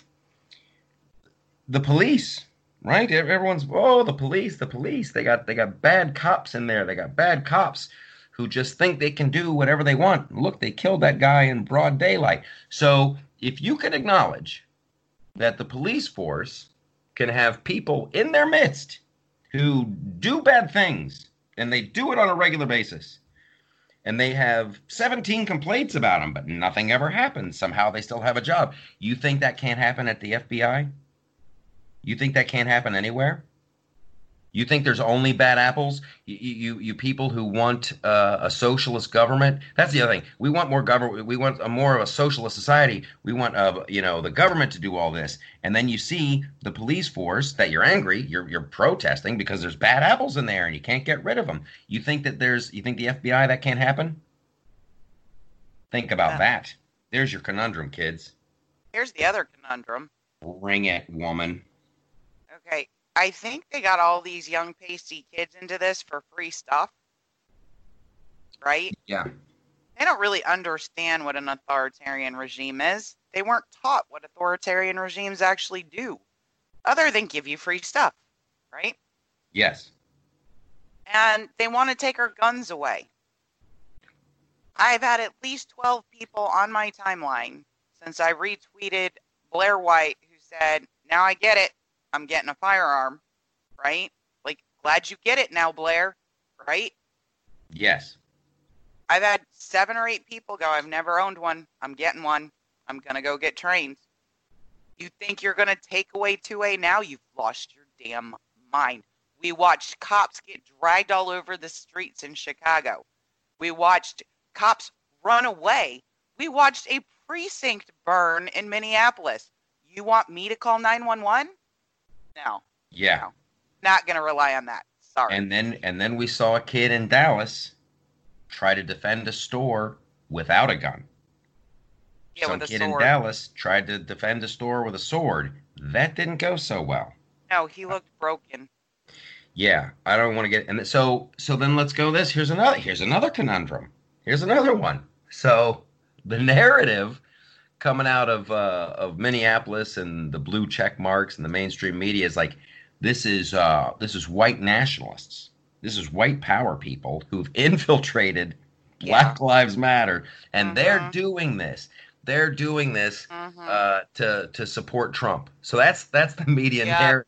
S1: The police, right? Everyone's, oh, the police. They got bad cops in there. They got bad cops who just think they can do whatever they want. Look, they killed that guy in broad daylight. So if you can acknowledge that the police force can have people in their midst who do bad things, and they do it on a regular basis, and they have 17 complaints about them, but nothing ever happens. Somehow they still have a job. You think that can't happen at the FBI? You think that can't happen anywhere? You think there's only bad apples? You people who want a socialist government. That's the other thing. We want more government. We want more of a socialist society. We want the government to do all this. And then you see the police force that you're angry. You're protesting because there's bad apples in there and you can't get rid of them. You think the FBI that can't happen? Think about that. There's your conundrum, kids.
S2: Here's the other conundrum.
S1: Bring it, woman.
S2: Okay. I think they got all these young pasty kids into this for free stuff, right?
S1: Yeah.
S2: They don't really understand what an authoritarian regime is. They weren't taught what authoritarian regimes actually do, other than give you free stuff, right?
S1: Yes.
S2: And they want to take our guns away. I've had at least 12 people on my timeline since I retweeted Blair White who said, now I get it. I'm getting a firearm, right? Like, glad you get it now, Blair, right?
S1: Yes.
S2: I've had 7 or 8 people go, I've never owned one. I'm getting one. I'm going to go get trained. You think you're going to take away 2A now? You've lost your damn mind. We watched cops get dragged all over the streets in Chicago. We watched cops run away. We watched a precinct burn in Minneapolis. You want me to call 911? No.
S1: Yeah.
S2: No. Not going to rely on that. Sorry.
S1: And then we saw a kid in Dallas try to defend a store without a gun.
S2: Yeah,
S1: Some
S2: with a
S1: kid
S2: sword.
S1: in Dallas tried to defend a store with a sword. That didn't go so well.
S2: No, he looked broken.
S1: Yeah, I don't want to get. And so then let's go this. Here's another conundrum. Here's another one. So the narrative coming out of Minneapolis and the blue check marks and the mainstream media is like, this is white nationalists. This is white power people who've infiltrated Black Lives Matter, and they're doing this. They're doing this to support Trump. So that's the media narrative.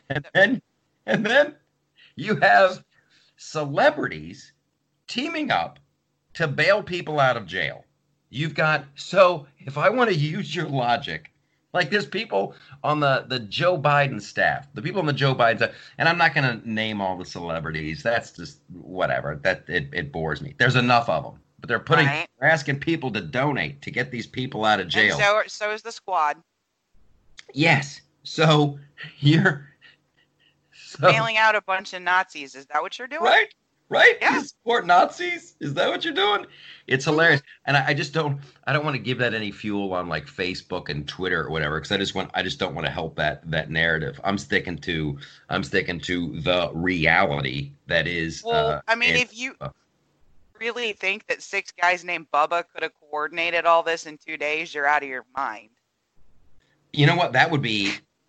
S1: And then you have celebrities teaming up to bail people out of jail. You've got, so if I want to use your logic, like there's people on the Joe Biden staff, the people on the Joe Biden staff, and I'm not going to name all the celebrities. That's just whatever. That it bores me. There's enough of them, but they're asking people to donate to get these people out of jail.
S2: And so is the squad.
S1: Yes. So you're
S2: bailing out a bunch of Nazis. Is that what you're doing?
S1: Right?
S2: Yeah.
S1: You support Nazis? Is that what you're doing? It's hilarious. And I don't want to give that any fuel on like Facebook and Twitter or whatever, because I just don't want to help that narrative. I'm sticking to the reality that is.
S2: Well, I mean, if you really think that 6 guys named Bubba could have coordinated all this in 2 days, you're out of your mind.
S1: You know what? That would be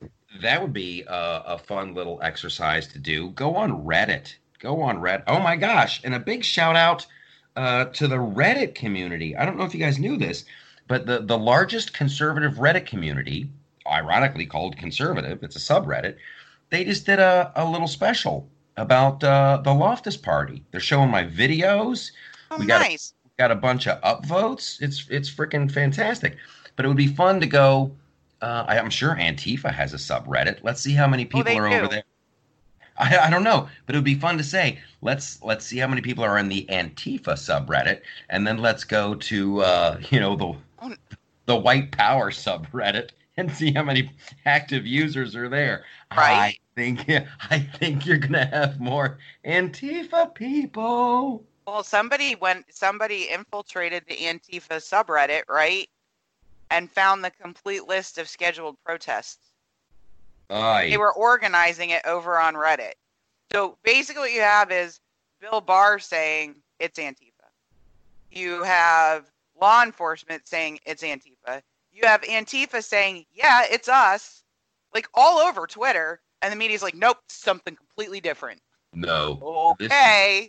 S1: a fun little exercise to do. Go on Reddit. Oh my gosh. And a big shout out to the Reddit community. I don't know if you guys knew this, but the largest conservative Reddit community, ironically called Conservative, it's a subreddit, they just did a little special about the Loftus Party. They're showing my videos.
S2: Oh,
S1: Nice. We got a bunch of upvotes. It's freaking fantastic. But it would be fun to go. I'm sure Antifa has a subreddit. Let's see how many people are over there. I don't know, but it would be fun to say, let's see how many people are in the Antifa subreddit, and then let's go to the white power subreddit and see how many active users are there.
S2: Right.
S1: I think you're gonna have more Antifa people.
S2: Well, somebody infiltrated the Antifa subreddit, right? and found the complete list of scheduled protests.
S1: Aye.
S2: They were organizing it over on Reddit. So basically what you have is Bill Barr saying it's Antifa. You have law enforcement saying it's Antifa. You have Antifa saying, yeah, it's us, like all over Twitter. And the media's like, nope, something completely different.
S1: No.
S2: Okay.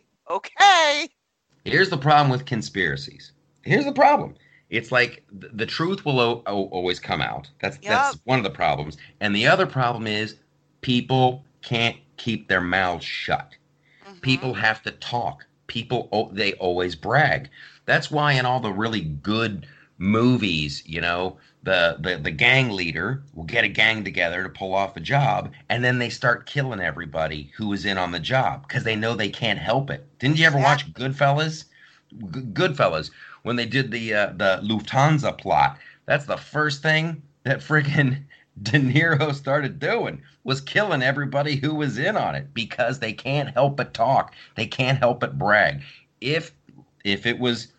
S1: Here's the problem with conspiracies. Here's the problem. It's like the truth will always come out. That's one of the problems. And the other problem is people can't keep their mouths shut. Mm-hmm. People have to talk. People, they always brag. That's why in all the really good movies, you know, the gang leader will get a gang together to pull off a job, and then they start killing everybody who was in on the job because they know they can't help it. Didn't you ever watch Goodfellas? Goodfellas, when they did the Lufthansa plot, that's the first thing that friggin' De Niro started doing, was killing everybody who was in on it because they can't help but talk. They can't help but brag. If it was,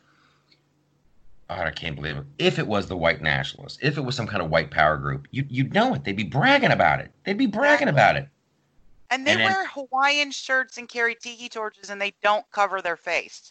S1: I can't believe it. If it was the white nationalists, if it was some kind of white power group, you'd know it. They'd be bragging about it. And
S2: they wear Hawaiian shirts and carry tiki torches, and they don't cover their face.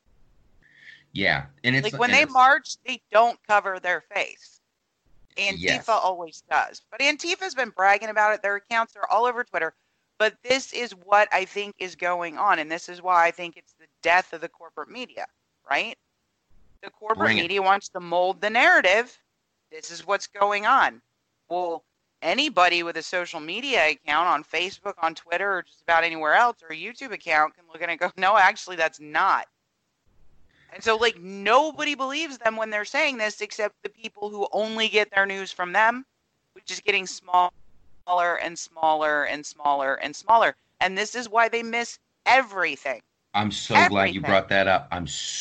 S1: Yeah, and it's
S2: like when they march, they don't cover their face. Antifa always does. But Antifa's been bragging about it. Their accounts are all over Twitter. But this is what I think is going on, and this is why I think it's the death of the corporate media, right? The corporate media wants to mold the narrative. This is what's going on. Well, anybody with a social media account on Facebook, on Twitter, or just about anywhere else, or a YouTube account can look at it and go, no, actually, that's not. And so, like, nobody believes them when they're saying this except the people who only get their news from them, which is getting smaller and smaller and smaller and smaller. And this is why they miss everything.
S1: I'm so glad you brought that up.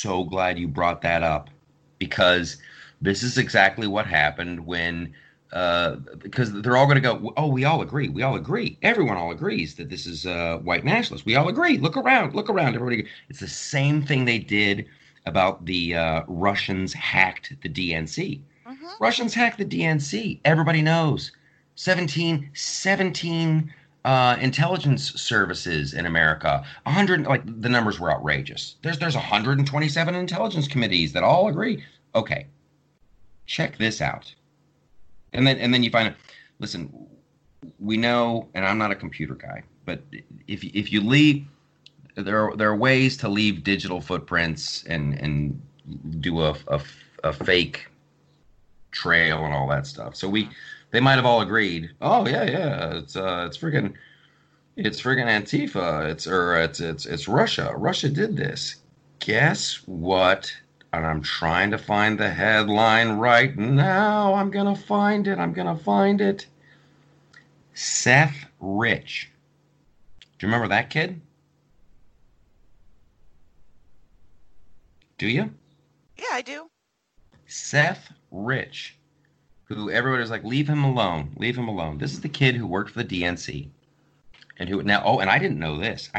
S1: Because this is exactly what happened when, because they're all going to go, oh, we all agree. Everyone all agrees that this is white nationalists. We all agree. Look around. Everybody. It's the same thing they did about the Russians hacked the DNC. Mm-hmm. Russians hacked the DNC. Everybody knows. 17 intelligence services in America. 100, like the numbers were outrageous. There's 127 intelligence committees that all agree. Okay, check this out. And then you find it. Listen, we know, and I'm not a computer guy, but if you leave, there are ways to leave digital footprints and do a fake trail and all that stuff. So they might have all agreed. Oh yeah, it's friggin' Antifa. It's Russia. Russia did this. Guess what? And I'm trying to find the headline right now. I'm gonna find it. Seth Rich. Do you remember that kid? Do you?
S2: Yeah, I do.
S1: Seth Rich, who everybody was like, leave him alone. This is the kid who worked for the DNC. And who now, and I didn't know this.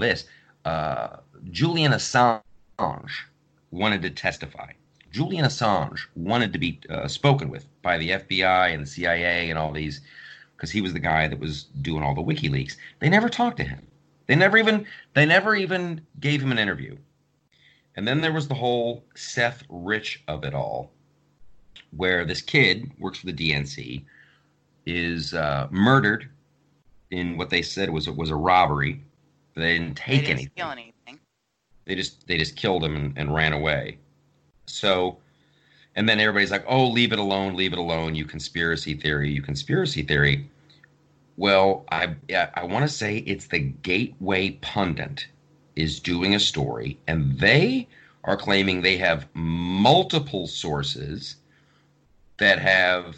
S1: Julian Assange wanted to testify. Julian Assange wanted to be spoken with by the FBI and the CIA and all these, because he was the guy that was doing all the WikiLeaks. They never talked to him. They never even gave him an interview. And then there was the whole Seth Rich of it all, where this kid works for the DNC, is murdered in what they said was a robbery. They didn't take anything.
S2: Steal anything.
S1: They just killed him and ran away. So, and then everybody's like, oh, leave it alone, you conspiracy theory. Well, I want to say it's the Gateway Pundit is doing a story, and they are claiming they have multiple sources that have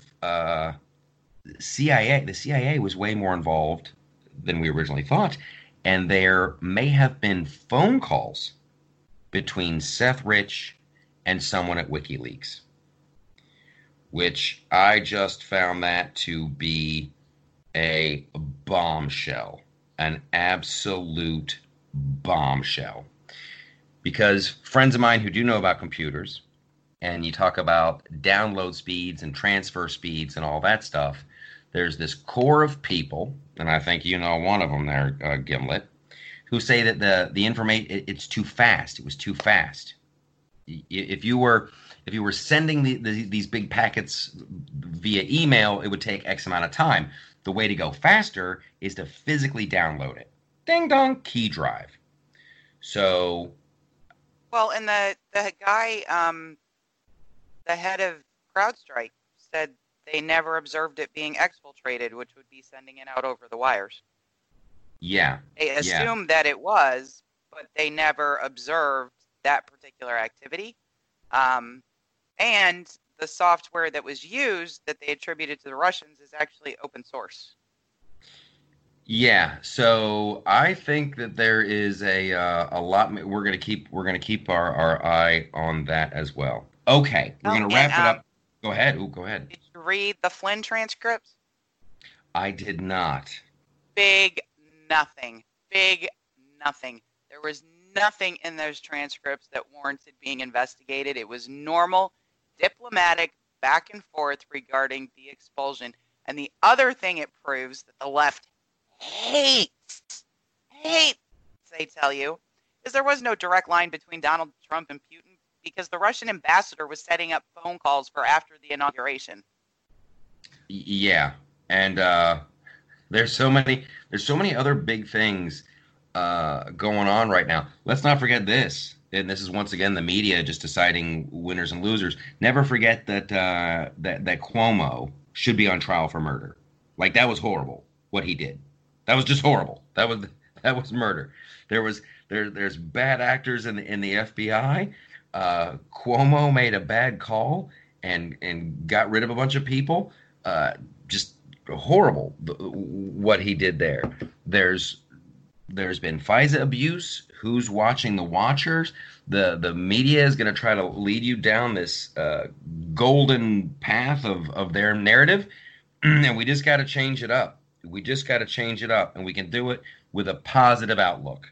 S1: CIA. The CIA was way more involved than we originally thought, and there may have been phone calls between Seth Rich and someone at WikiLeaks, which I just found that to be a bombshell, an absolute bombshell. Because friends of mine who do know about computers and you talk about download speeds and transfer speeds and all that stuff, there's this core of people, and I think you know one of them there, Gimlet, who say that the information, it's too fast. It was too fast. If you were sending these big packets via email, it would take X amount of time. The way to go faster is to physically download it. Ding dong, key drive. So,
S2: well, and the guy, the head of CrowdStrike, said they never observed it being exfiltrated, which would be sending it out over the wires.
S1: Yeah.
S2: They assumed that it was, but they never observed that particular activity. And the software that was used that they attributed to the Russians is actually open source.
S1: Yeah, so I think that there is a lot. We're gonna keep our eye on that as well. Okay, we're gonna wrap it up. Go ahead. Go ahead.
S2: Did you read the Flynn transcripts?
S1: I did not.
S2: Big nothing. There was nothing in those transcripts that warranted being investigated. It was normal, diplomatic back and forth regarding the expulsion. And the other thing it proves that the left hates, they tell you, is there was no direct line between Donald Trump and Putin because the Russian ambassador was setting up phone calls for after the inauguration.
S1: Yeah, and there's so many other big things going on right now. Let's not forget this, and this is once again the media just deciding winners and losers. Never forget that that Cuomo should be on trial for murder. Like, that was horrible what he did. That was just horrible. That was murder. There's bad actors in the FBI. Cuomo made a bad call and got rid of a bunch of people. Just horrible what he did there. There's been FISA abuse. Who's watching the watchers? The media is going to try to lead you down this golden path of their narrative, and we just got to change it up. And we can do it with a positive outlook.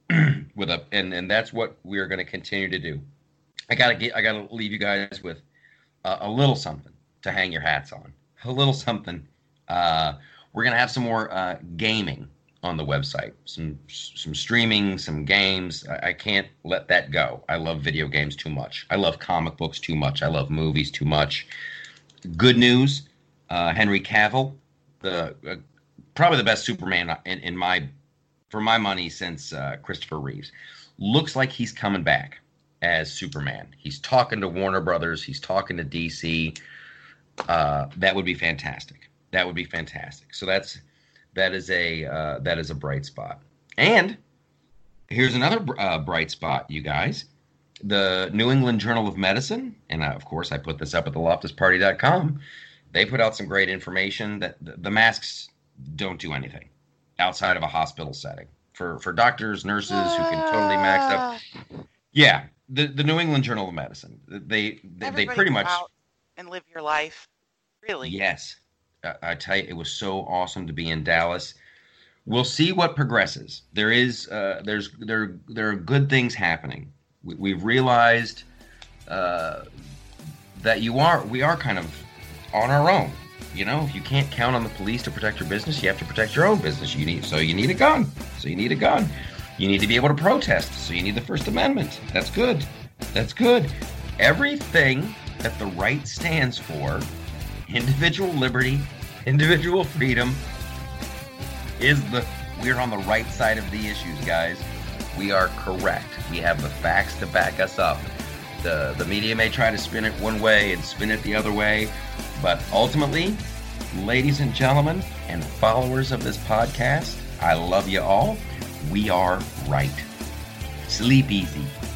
S1: And that's what we're going to continue to do. I gotta leave you guys with a little something to hang your hats on. A little something. We're gonna have some more gaming on the website. Some streaming, some games. I can't let that go. I love video games too much. I love comic books too much. I love movies too much. Good news. Henry Cavill, probably the best Superman for my money since Christopher Reeves. Looks like he's coming back as Superman. He's talking to Warner Brothers. He's talking to DC. That would be fantastic. So that is a bright spot. And here's another bright spot, you guys. The New England Journal of Medicine, and of course I put this up at theloftusparty.com. They put out some great information that the masks don't do anything outside of a hospital setting for doctors, nurses who can totally max up. Yeah, the New England Journal of Medicine. They pretty much
S2: out and live your life. Really?
S1: Yes, I tell you, it was so awesome to be in Dallas. We'll see what progresses. There are good things happening. We've realized that we are kind of on our own. You know, if you can't count on the police to protect your business, you have to protect your own business. You need a gun. You need to be able to protest. So you need the First Amendment. That's good. Everything that the right stands for, individual liberty, individual freedom, we're on the right side of the issues, guys. We are correct. We have the facts to back us up. The media may try to spin it one way and spin it the other way, but ultimately, ladies and gentlemen and followers of this podcast, I love you all. We are right. Sleep easy.